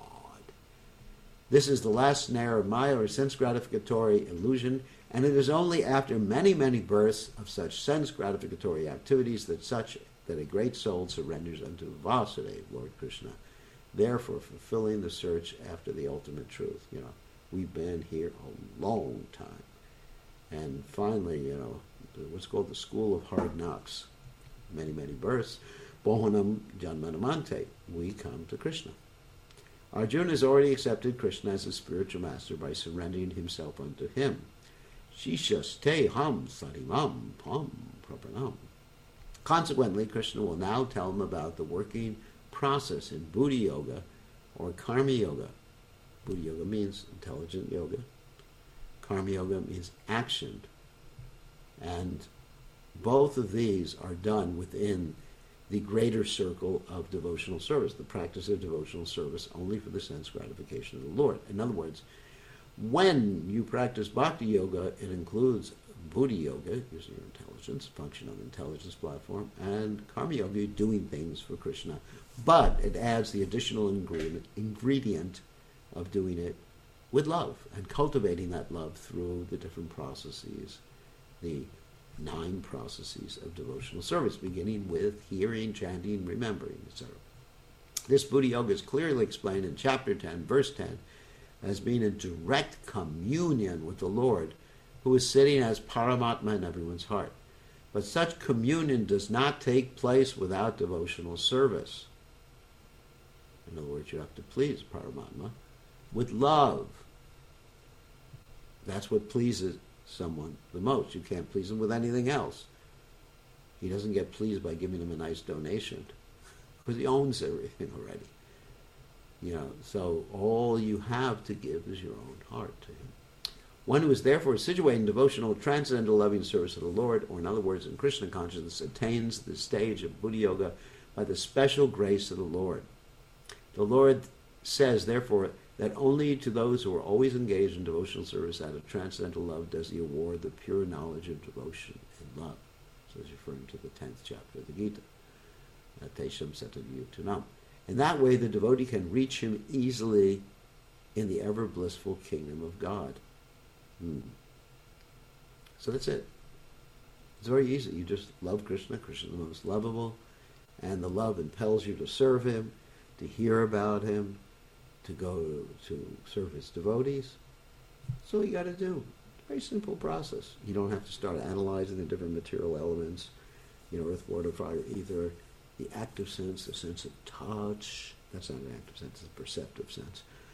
Speaker 1: This is the last snare of Maya, or sense gratificatory illusion, and it is only after many, many births of such sense gratificatory activities that such that a great soul surrenders unto Vasudeva, Lord Krishna, therefore fulfilling the search after the ultimate truth. You know, we've been here a long time. And finally, you know, what's called the school of hard knocks, many, many births, Bohanam Janmanamante, we come to Krishna. Arjuna has already accepted Krishna as his spiritual master by surrendering himself unto him. Shishaste ham sarimam pam prapanam. Consequently, Krishna will now tell him about the working process in Buddha Yoga or Karma Yoga. Buddha Yoga means intelligent yoga. Karma Yoga means action. And both of these are done within the greater circle of devotional service, the practice of devotional service only for the sense gratification of the Lord. In other words, when you practice Bhakti Yoga, it includes Buddha Yoga, using your intelligence, function on the intelligence platform, and Karma Yoga, doing things for Krishna. But it adds the additional ingredient, ingredient of doing it with love and cultivating that love through the different processes, the nine processes of devotional service, beginning with hearing, chanting, remembering, et cetera. This Buddha Yoga is clearly explained in chapter ten, verse ten, as being in direct communion with the Lord, who is sitting as Paramatma in everyone's heart. But such communion does not take place without devotional service. In other words, you have to please Paramatma with love. That's what pleases someone the most. You can't please him with anything else. He doesn't get pleased by giving him a nice donation, because he owns everything already. You know, so all you have to give is your own heart to him. One who is therefore situated in devotional, transcendental, loving service of the Lord, or in other words, in Krishna consciousness, attains the stage of Buddha Yoga by the special grace of the Lord. The Lord says, therefore, that only to those who are always engaged in devotional service out of transcendental love does he award the pure knowledge of devotion and love. So he's referring to the tenth chapter of the Gita. Tesham Satadhyutanam. In that way, the devotee can reach him easily in the ever blissful kingdom of God. Hmm. So that's it. It's very easy. You just love Krishna. Krishna is the most lovable, and the love impels you to serve him, to hear about him, to go to, to serve his devotees. That's all you got to do. It's a very simple process. You don't have to start analyzing the different material elements, you know, earth, water, fire, ether, the active sense, the sense of touch. That's not an active sense, it's a perceptive sense.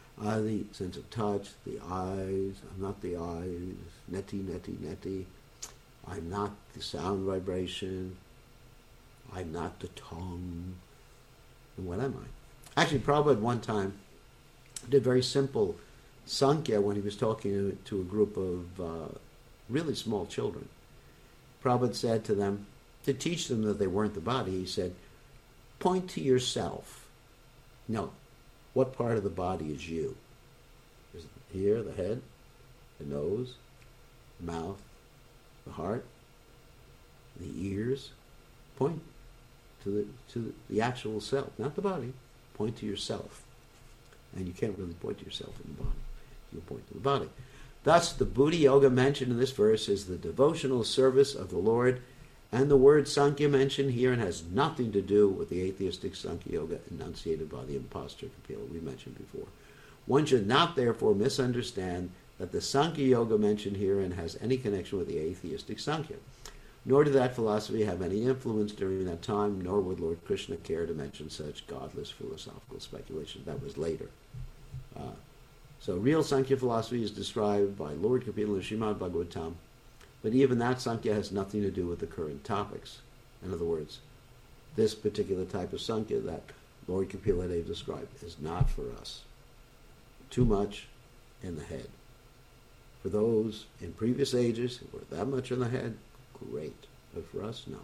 Speaker 1: Uh, the sense of touch, the eyes, I'm not the eyes, neti, neti, neti. I'm not the sound vibration. I'm not the tongue. And what am I? Actually, Prabhupada one time did very simple Sankhya when he was talking to a group of uh, really small children. Prabhupada said to them, to teach them that they weren't the body, he said, point to yourself. No, what part of the body is you? Is it here, the head, the nose, the mouth, the heart, the ears? Point to the to the actual self, not the body. Point to yourself. And you can't really point to yourself in the body. You point to the body. Thus, the Buddha Yoga mentioned in this verse is the devotional service of the Lord, and the word Sankhya mentioned here and has nothing to do with the atheistic Sankhya Yoga enunciated by the impostor Kapila we mentioned before. One should not therefore misunderstand that the Sankhya Yoga mentioned herein has any connection with the atheistic Sankhya. Nor did that philosophy have any influence during that time, nor would Lord Krishna care to mention such godless philosophical speculation. That was later. Uh, so real Sankhya philosophy is described by Lord Kapila in Srimad Bhagavatam, but even that Sankhya has nothing to do with the current topics. In other words, this particular type of Sankhya that Lord Kapila Dev described is not for us. Too much in the head. For those in previous ages who were that much in the head, great. But for us, no.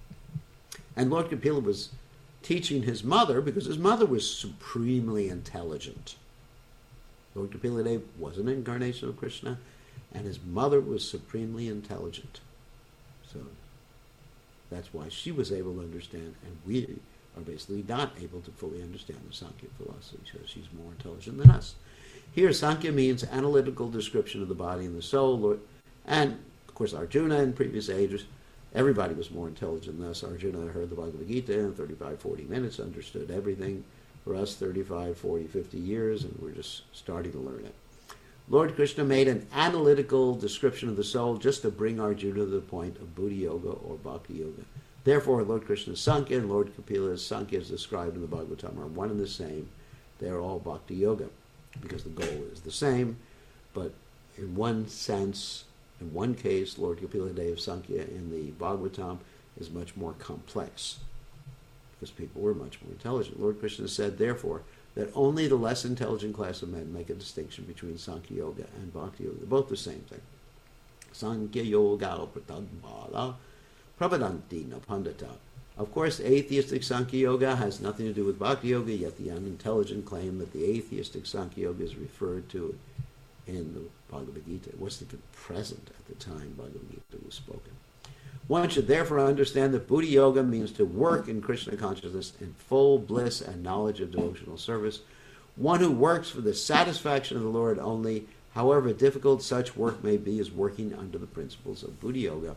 Speaker 1: And Lord Kapila was teaching his mother because his mother was supremely intelligent. Lord Kapila Dev was an incarnation of Krishna, and his mother was supremely intelligent. So that's why she was able to understand, and we are basically not able to fully understand the Sankhya philosophy because she's more intelligent than us. Here, Sankhya means analytical description of the body and the soul, and of course Arjuna in previous ages, everybody was more intelligent than us. Arjuna heard the Bhagavad Gita in thirty-five, forty minutes, understood everything. For us, thirty-five, forty, fifty years, and we're just starting to learn it. Lord Krishna made an analytical description of the soul just to bring Arjuna to the point of Buddha Yoga or Bhakti Yoga. Therefore, Lord Krishna's Sankhya and Lord Kapila's Sankhya as described in the Bhagavatam are one and the same. They are all Bhakti Yoga because the goal is the same, but in one sense, in one case, Lord Kapila Dev's Sankhya in the Bhagavatam is much more complex because people were much more intelligent. Lord Krishna said, therefore, that only the less intelligent class of men make a distinction between Sankhya Yoga and Bhakti Yoga. They're both the same thing. Sankhya Yoga pratadbala prapadanti na pandita. Of course, atheistic Sankhya Yoga has nothing to do with Bhakti Yoga, yet the unintelligent claim that the atheistic Sankhya Yoga is referred to in the Bhagavad Gita. It wasn't even present at the time Bhagavad Gita was spoken. One should therefore understand that Buddha Yoga means to work in Krishna consciousness in full bliss and knowledge of devotional service. One who works for the satisfaction of the Lord only, however difficult such work may be, is working under the principles of Buddha Yoga.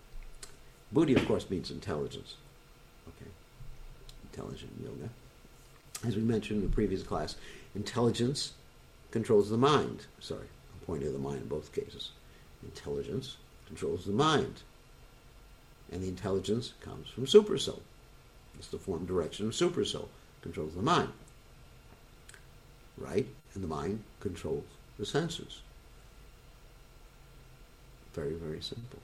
Speaker 1: Buddhi, of course, means intelligence. Okay, intelligent yoga. As we mentioned in the previous class, intelligence controls the mind. Sorry, I'm pointing to the mind in both cases. Intelligence controls the mind. And the intelligence comes from Supersoul. It's the form direction of Supersoul. Controls the mind. Right? And the mind controls the senses. Very, very simple.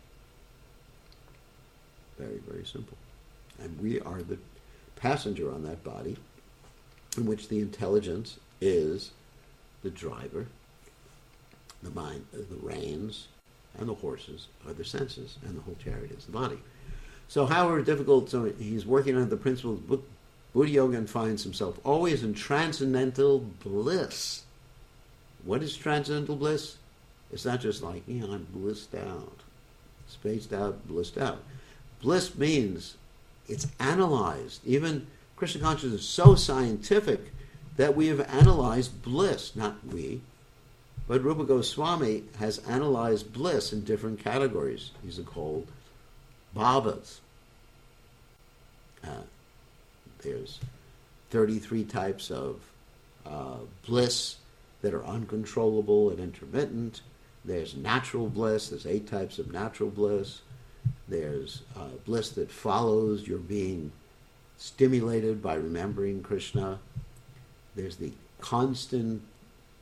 Speaker 1: Very, very simple. And we are the passenger on that body in which the intelligence is the driver, the mind, the reins, and the horses are the senses, and the whole chariot is the body. So however difficult, so he's working on the principles of Buddha Yoga and finds himself always in transcendental bliss. What is transcendental bliss? It's not just like, you know, I'm blissed out, spaced out, blissed out. Bliss means it's analyzed. Even Krishna consciousness is so scientific that we have analyzed bliss, not we, but Rupa Goswami has analyzed bliss in different categories. These are called bhavas. Uh, there's thirty-three types of uh, bliss that are uncontrollable and intermittent. There's natural bliss. There's eight types of natural bliss. There's uh, bliss that follows your being stimulated by remembering Krishna. There's the constant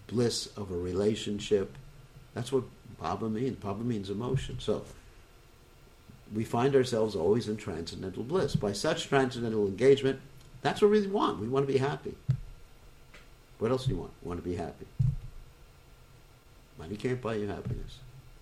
Speaker 1: bliss of a relationship. That's what Bhava means. Bhava means emotion. So we find ourselves always in transcendental bliss. By such transcendental engagement, that's what we really want. We want to be happy. What else do you want? We want to be happy. Money can't buy you happiness.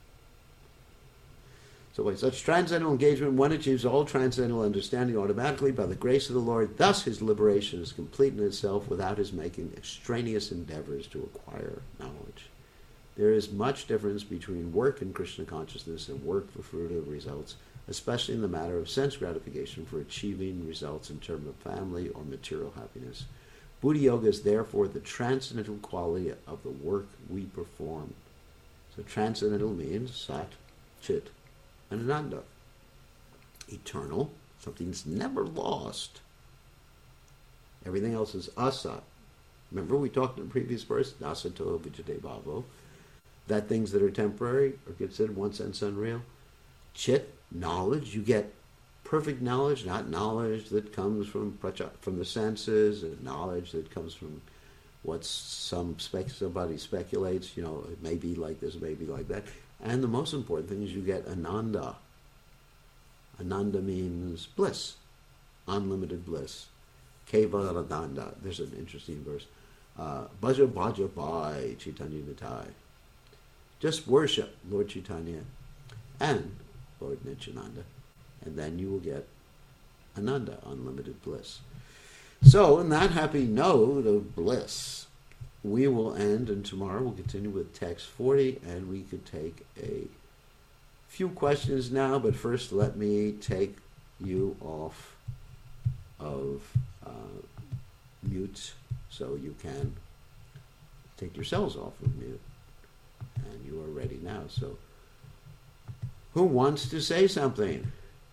Speaker 1: So by such transcendental engagement, one achieves all transcendental understanding automatically by the grace of the Lord. Thus his liberation is complete in itself without his making extraneous endeavors to acquire knowledge. There is much difference between work in Krishna consciousness and work for fruitive results, especially in the matter of sense gratification for achieving results in terms of family or material happiness. Buddha Yoga is therefore the transcendental quality of the work we perform. So transcendental means Sat, Chit, and Ananda. Eternal, something that's never lost. Everything else is Asat. Remember we talked in the previous verse, Nasato Vijate Bhavo, that things that are temporary are considered one sense unreal. Chit, knowledge, you get perfect knowledge, not knowledge that comes from from the senses, and knowledge that comes from what some spec, somebody speculates, you know, it may be like this, it may be like that. And the most important thing is you get Ananda. Ananda means bliss, unlimited bliss. Kevala Ananda. There's an interesting verse. Bhaja Bhaja Bhai Chaitanya Nitai. Just worship Lord Chaitanya and Lord Nityananda, and then you will get Ananda, unlimited bliss. So, in that happy note of bliss, we will end, and tomorrow we'll continue with text forty, and we could take a few questions now, but first let me take you off of uh, mute so you can take yourselves off of mute. And you are ready now. So, who wants to say something?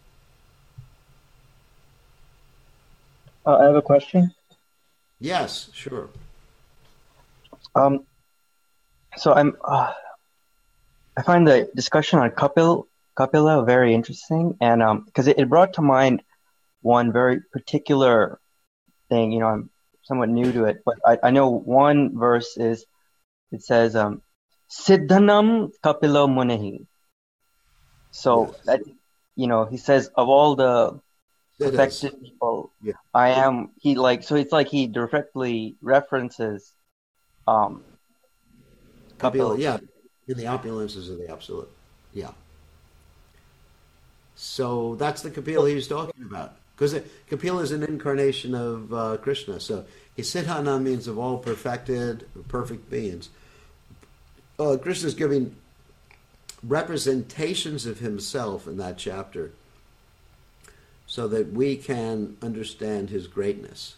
Speaker 2: Uh, I have a question.
Speaker 1: Yes, sure.
Speaker 2: Um, so I'm. Uh, I find the discussion on Kapil Kapila very interesting, and um, because it, it brought to mind one very particular thing. You know, I'm somewhat new to it, but I, I know one verse is it says um. Siddhanam Kapilo Munehi. So
Speaker 1: Yes.
Speaker 2: that, you know, he says of all the
Speaker 1: It
Speaker 2: perfected
Speaker 1: is.
Speaker 2: people,
Speaker 1: Yeah.
Speaker 2: I am. He like so it's like he directly references um
Speaker 1: Kapila,
Speaker 2: Kapil.
Speaker 1: yeah, in the opulences of the absolute. Yeah. So that's the Kapila he was talking about. Because Kapila is an incarnation of uh, Krishna. So Siddhana means of all perfected, perfect beings. Uh, Krishna is giving representations of himself in that chapter so that we can understand his greatness.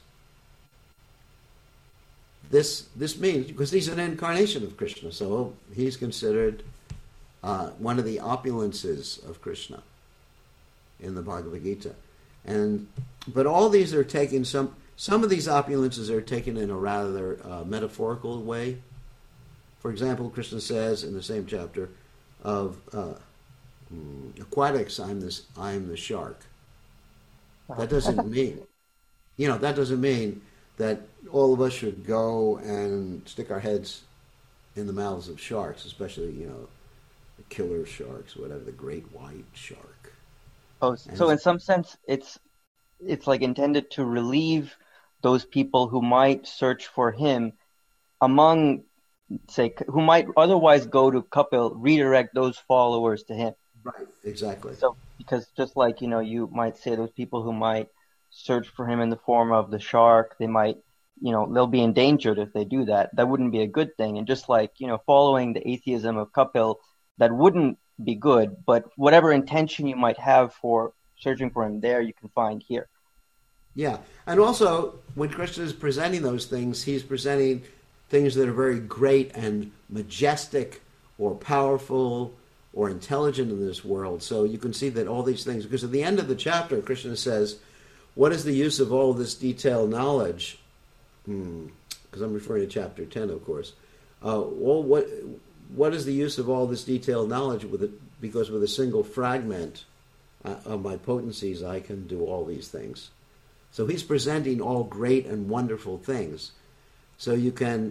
Speaker 1: This this means, because he's an incarnation of Krishna, so he's considered uh, one of the opulences of Krishna in the Bhagavad Gita. And but all these are taken, some some of these opulences are taken in a rather uh, metaphorical way. For example, Krishna says in the same chapter of uh, aquatics, I'm this, I'm the shark. That doesn't mean, you know, that doesn't mean that all of us should go and stick our heads in the mouths of sharks, especially, you know, the killer sharks, whatever, the great white shark.
Speaker 2: Oh, so in some sense, it's it's like intended to relieve those people who might search for him among. Say, who might otherwise go to Kapil, redirect those followers to him.
Speaker 1: Right, exactly.
Speaker 2: So, because just like, you know, you might say those people who might search for him in the form of the shark, they might, you know, they'll be endangered if they do that. That wouldn't be a good thing. And just like, you know, following the atheism of Kapil, that wouldn't be good. But whatever intention you might have for searching for him there, you can find here.
Speaker 1: Yeah. And also, when Krishna is presenting those things, he's presenting things that are very great and majestic or powerful or intelligent in this world. So you can see that all these things, because at the end of the chapter, Krishna says, what is the use of all this detailed knowledge? Hmm, because I'm referring to chapter ten, of course. Uh, well, what what is the use of all this detailed knowledge? With it, because with a single fragment uh, of my potencies, I can do all these things. So he's presenting all great and wonderful things. So you can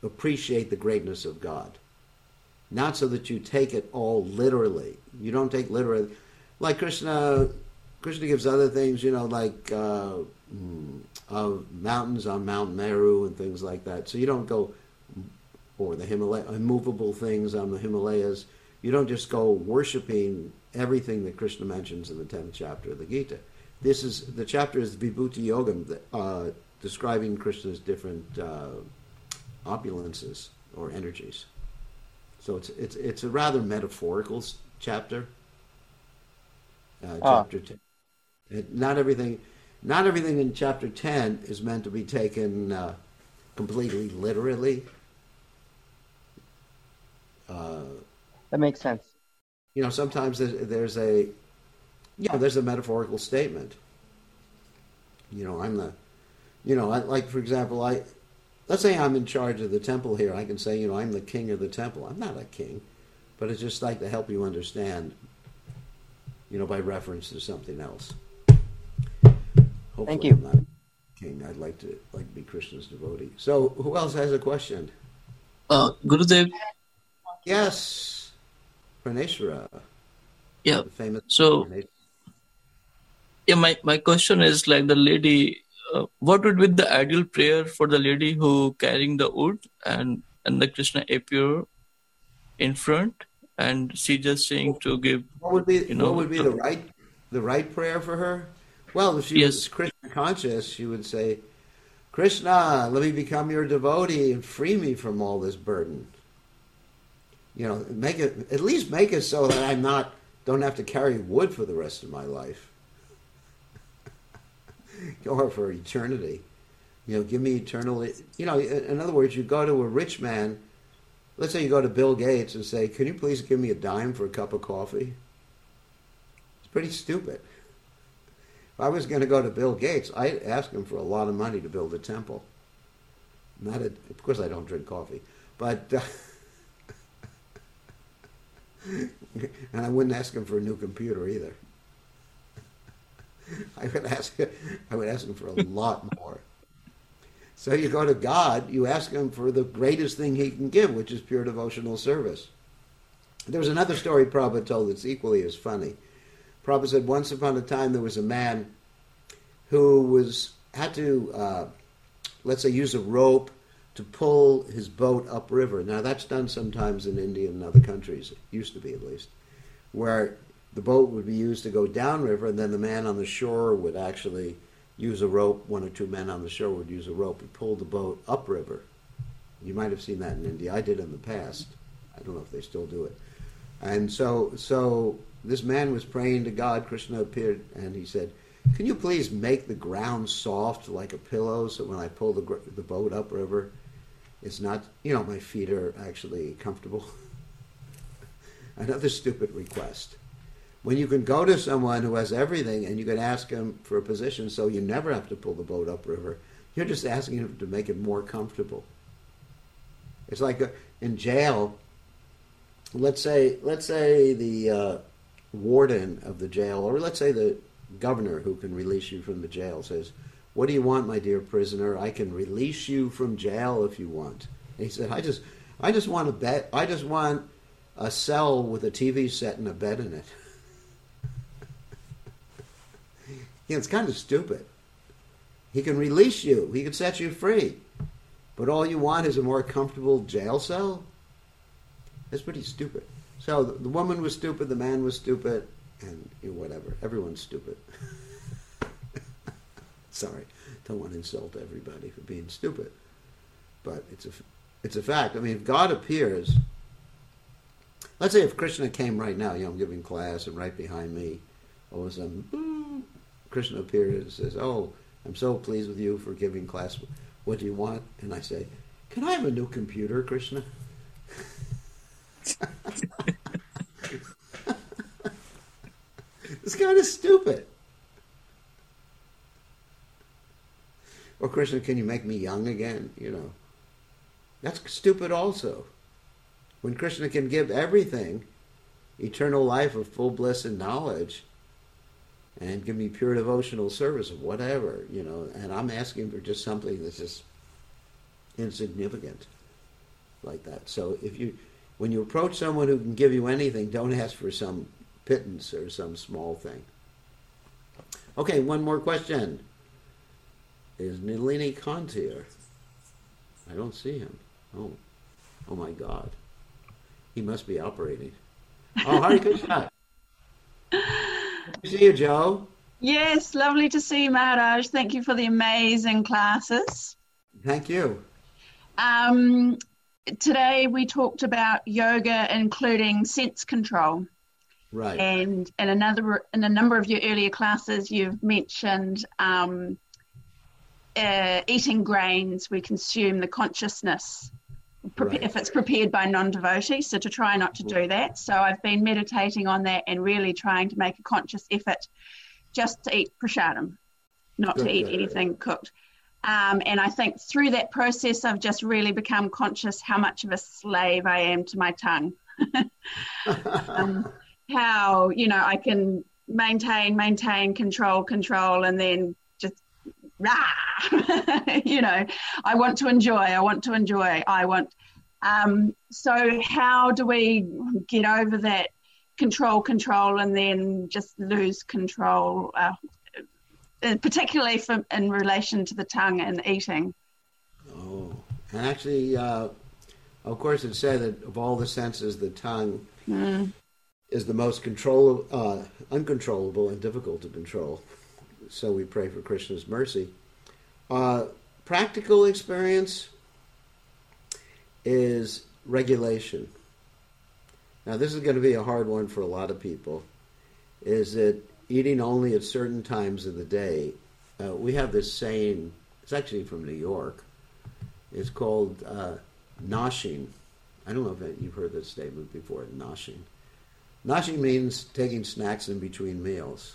Speaker 1: appreciate the greatness of God. Not so that you take it all literally. You don't take literally. Like Krishna, Krishna gives other things, you know, like uh, uh, mountains on Mount Meru and things like that. So you don't go, or the Himalaya, immovable things on the Himalayas. You don't just go worshiping everything that Krishna mentions in the tenth chapter of the Gita. This is, the chapter is Vibhuti Yogam, uh, describing Krishna's different uh, opulences or energies. So it's it's it's a rather metaphorical chapter. Uh,
Speaker 2: Ah,
Speaker 1: chapter ten. It, not everything, not everything in chapter ten is meant to be taken uh, completely literally. Uh,
Speaker 2: that makes sense.
Speaker 1: you know, sometimes there's, there's a, yeah, there's a metaphorical statement. You know, I'm the, you know, I, like for example, I, let's say I'm in charge of the temple here. I can say, you know, I'm the king of the temple. I'm not a king, but it's just like to help you understand, you know, by reference to something else.
Speaker 2: Thank
Speaker 1: Hopefully, I'm
Speaker 2: you.
Speaker 1: not a king. I'd like to like to be Krishna's devotee. So, who else has a question?
Speaker 3: Uh, Gurudev,
Speaker 1: Yes, Praneshwara,
Speaker 3: yeah.
Speaker 1: the famous
Speaker 3: So,
Speaker 1: Praneshwara.
Speaker 3: yeah, my, my question is like the lady, uh, what would be the ideal prayer for the lady who carrying the wood and and the Krishna appear in front and she just saying to give,
Speaker 1: What would be
Speaker 3: you
Speaker 1: what
Speaker 3: know,
Speaker 1: would be
Speaker 3: to,
Speaker 1: the right the right prayer for her? Well, if she was
Speaker 3: yes,
Speaker 1: Krishna conscious, she would say, Krishna, let me become your devotee and free me from all this burden. You know, make it at least make it so that I'm not don't have to carry wood for the rest of my life, or for eternity. You know, give me eternal. You know, in other words, you go to a rich man. Let's say you go to Bill Gates and say, "Can you please give me a dime for a cup of coffee?" It's pretty stupid. If I was going to go to Bill Gates, I'd ask him for a lot of money to build a temple. Not a, of course, I don't drink coffee, but uh, and I wouldn't ask him for a new computer either. I would ask I would ask him for a lot more. So you go to God, you ask him for the greatest thing he can give, which is pure devotional service. There's another story Prabhupada told that's equally as funny. Prabhupada said once upon a time there was a man who was had to, uh, let's say, use a rope to pull his boat upriver. Now that's done sometimes in India and other countries, it used to be at least, where the boat would be used to go downriver, and then the man on the shore would actually use a rope. One or two men on the shore would use a rope and pull the boat upriver. You might have seen that in India. I did in the past. I don't know if they still do it. And so, so this man was praying to God. Krishna appeared, and he said, "Can you please make the ground soft like a pillow, so when I pull the the boat upriver, it's not, you know, my feet are actually comfortable." Another stupid request. When you can go to someone who has everything and you can ask him for a position so you never have to pull the boat upriver, you're just asking him to make it more comfortable. It's like a, in jail, let's say let's say the uh, warden of the jail, or let's say the governor who can release you from the jail says, "What do you want, my dear prisoner? I can release you from jail if you want." And he said, I just I just want a bed I just want a cell with a T V set and a bed in it. Yeah, it's kind of stupid. He can release you. He can set you free. But all you want is a more comfortable jail cell? That's pretty stupid. So the, the woman was stupid, the man was stupid, and you know, whatever. Everyone's stupid. Sorry, don't want to insult everybody for being stupid. But it's a, it's a fact. I mean, if God appears, let's say if Krishna came right now, you know, I'm giving class, and right behind me, all of a sudden, boom, Krishna appeared and says, "Oh, I'm so pleased with you for giving class. What do you want?" And I say, "Can I have a new computer, Krishna?" It's kind of stupid. Or, "Krishna, can you make me young again?" You know, that's stupid also. When Krishna can give everything, eternal life of full bliss and knowledge, and give me pure devotional service of whatever, you know, and I'm asking for just something that's just insignificant. like that. So if you, when you approach someone who can give you anything, don't ask for some pittance or some small thing. Okay, one more question. Is Nalini Kant here? I don't see him. Oh, oh my God. He must be operating. Oh, Hare Krishna. Good to see you, Joe.
Speaker 4: Yes, lovely to see you, Maharaj. Thank you for the amazing classes.
Speaker 1: Thank you.
Speaker 4: Um, today we talked about yoga, including sense control.
Speaker 1: Right.
Speaker 4: And in another in a number of your earlier classes, you've mentioned um, uh, eating grains. We consume the consciousness
Speaker 1: Right.
Speaker 4: if it's prepared by non-devotees. So to try not to do that. So I've been meditating on that and really trying to make a conscious effort just to eat prasadam, not
Speaker 1: Good,
Speaker 4: to eat
Speaker 1: good.
Speaker 4: anything cooked. Um, and I think through that process, I've just really become conscious how much of a slave I am to my tongue. um, how, you know, I can maintain, maintain, control, control, and then just, rah! you know, I want to enjoy, I want to enjoy, I want. Um, so how do we get over that control, control, and then just lose control, uh, particularly from, in relation to the tongue and eating?
Speaker 1: Oh, and actually, uh, of course, it's said that of all the senses, the tongue
Speaker 4: Mm.
Speaker 1: is the most control, uh, uncontrollable and difficult to control. So we pray for Krishna's mercy. Uh, practical experience is regulation. Now, this is going to be a hard one for a lot of people. Is that eating only at certain times of the day? Uh, we have this saying. It's actually from New York. It's called uh, noshing. I don't know if you've heard this statement before. Noshing. Noshing means taking snacks in between meals.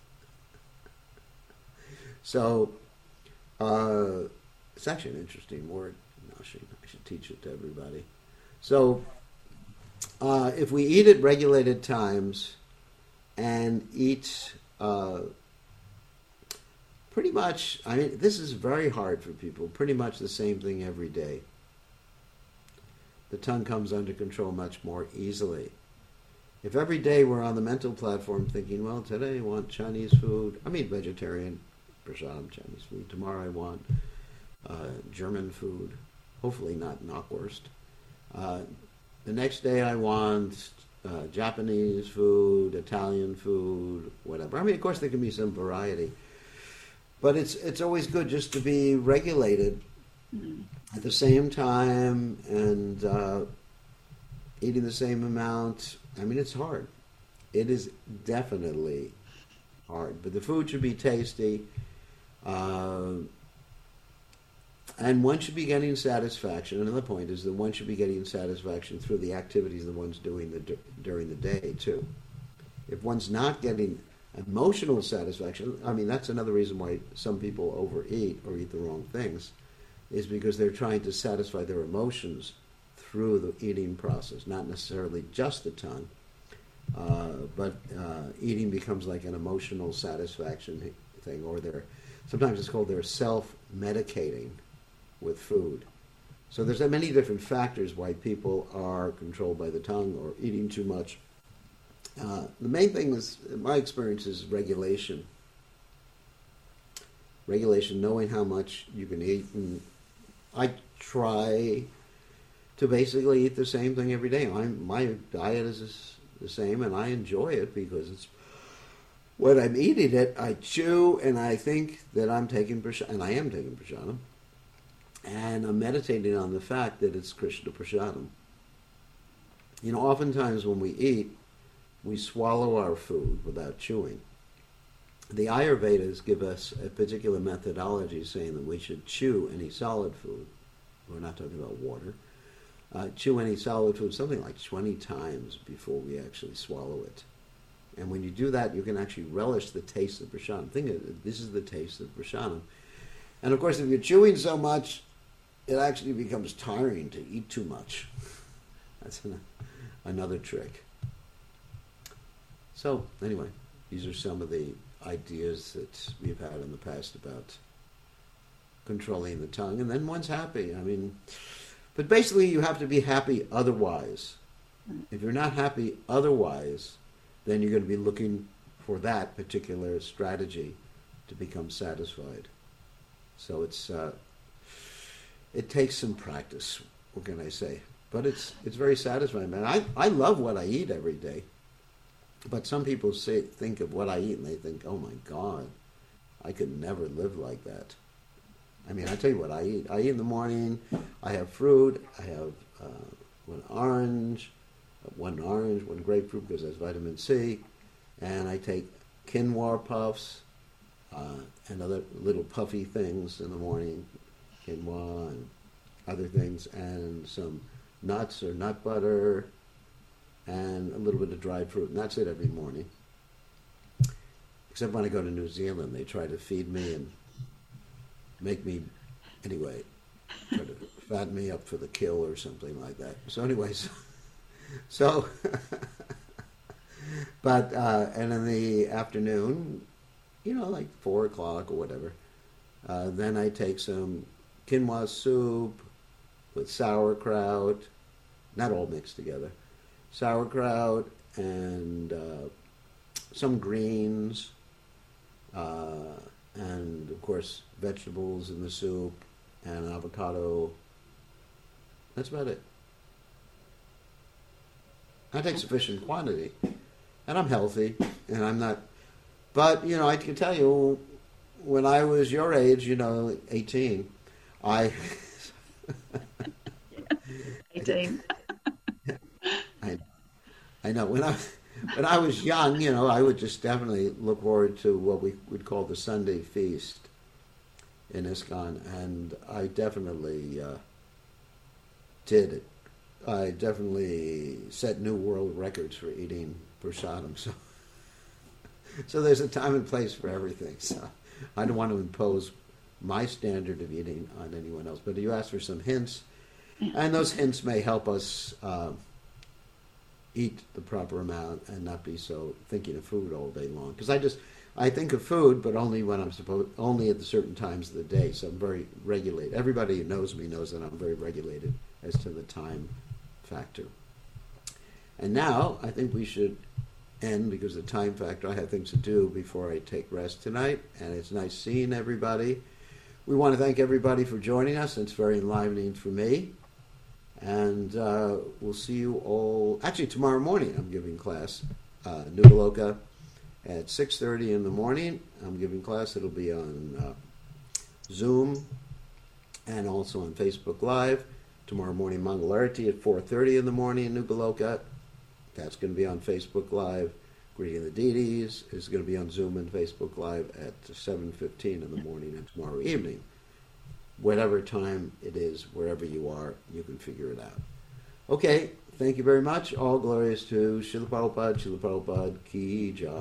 Speaker 1: So uh, it's actually an interesting word. Noshing. I should teach it to everybody. So uh, if we eat at regulated times and eat uh, pretty much, I mean, this is very hard for people, pretty much the same thing every day, the tongue comes under control much more easily. If every day we're on the mental platform thinking, well, today I want Chinese food, I mean vegetarian, prasadam, Chinese food, tomorrow I want uh, German food, hopefully not knockwurst. Uh, the next day I want uh, Japanese food, Italian food, whatever. I mean, of course, there can be some variety. But it's it's always good just to be regulated at the same time and uh, eating the same amount. I mean, it's hard. It is definitely hard. But the food should be tasty. Uh, and one should be getting satisfaction. Another point is that one should be getting satisfaction through the activities the one's doing the, during the day, too. If one's not getting emotional satisfaction, I mean, that's another reason why some people overeat or eat the wrong things, is because they're trying to satisfy their emotions through the eating process, not necessarily just the tongue, uh, but uh, eating becomes like an emotional satisfaction thing, or they're, sometimes it's called they're self-medicating with food. So there's many different factors why people are controlled by the tongue or eating too much. Uh, the main thing is, in my experience, is regulation. Regulation, knowing how much you can eat. And I try to basically eat the same thing every day. I'm, my diet is the same, and I enjoy it because it's when I'm eating it, I chew, and I think that I'm taking prasadam, and I am taking prasadam, and I'm meditating on the fact that it's Krishna prasadam. You know, oftentimes when we eat, we swallow our food without chewing. The Ayurvedas give us a particular methodology saying that we should chew any solid food. We're not talking about water. Uh, chew any solid food something like twenty times before we actually swallow it. And when you do that, you can actually relish the taste of prasadam. Think of it, this is the taste of prasadam. And of course, if you're chewing so much, it actually becomes tiring to eat too much. That's an, another trick. So, anyway, these are some of the ideas that we've had in the past about controlling the tongue. And then one's happy. I mean, But basically, you have to be happy otherwise. If you're not happy otherwise, then you're going to be looking for that particular strategy to become satisfied. So it's uh, it takes some practice. What can I say? But it's it's very satisfying, man. I, I love what I eat every day. But some people say think of what I eat and they think, oh my God, I could never live like that. I mean, I tell you what I eat. I eat in the morning. I have fruit. I have uh, one orange, one orange, one grapefruit because there's vitamin C, and I take quinoa puffs uh, and other little puffy things in the morning, quinoa and other things, and some nuts or nut butter, and a little bit of dried fruit, and that's it every morning. Except when I go to New Zealand, they try to feed me and make me, anyway, try to fatten me up for the kill or something like that. So anyways, so, but, uh, and in the afternoon, you know, like four o'clock or whatever, uh, then I take some quinoa soup with sauerkraut, not all mixed together, sauerkraut and uh, some greens, uh, and of course vegetables in the soup and avocado. That's about it. I take sufficient quantity, and I'm healthy, and I'm not. But you know, I can tell you, when I was your age, you know, eighteen, I.
Speaker 4: eighteen.
Speaker 1: I, I know when I when I was young, you know, I would just definitely look forward to what we would call the Sunday feast in ISKCON, and I definitely uh, did it. I definitely set new world records for eating prasadam. So, so there's a time and place for everything. So I don't want to impose my standard of eating on anyone else. But you asked for some hints, and those hints may help us uh, eat the proper amount and not be so thinking of food all day long. Because I just I think of food, but only when I'm supposed, only at the certain times of the day. So I'm very regulated. Everybody who knows me knows that I'm very regulated as to the time factor. And now I think we should end because of the time factor. I have things to do before I take rest tonight, and it's nice seeing everybody. We want to thank everybody for joining us. It's very enlivening for me. And uh, we'll see you all. Actually, tomorrow morning I'm giving class, uh, Nubaloka, at six thirty in the morning. I'm giving class. It'll be on uh, Zoom and also on Facebook Live. Tomorrow morning, Mangalarti at four thirty in the morning in Nubaloka. That's going to be on Facebook Live. Greeting the Deities is going to be on Zoom and Facebook Live at seven fifteen in the morning and tomorrow evening. Whatever time it is, wherever you are, you can figure it out. Okay, thank you very much. All glories to Srila Prabhupada, Srila Prabhupada Ki Jai.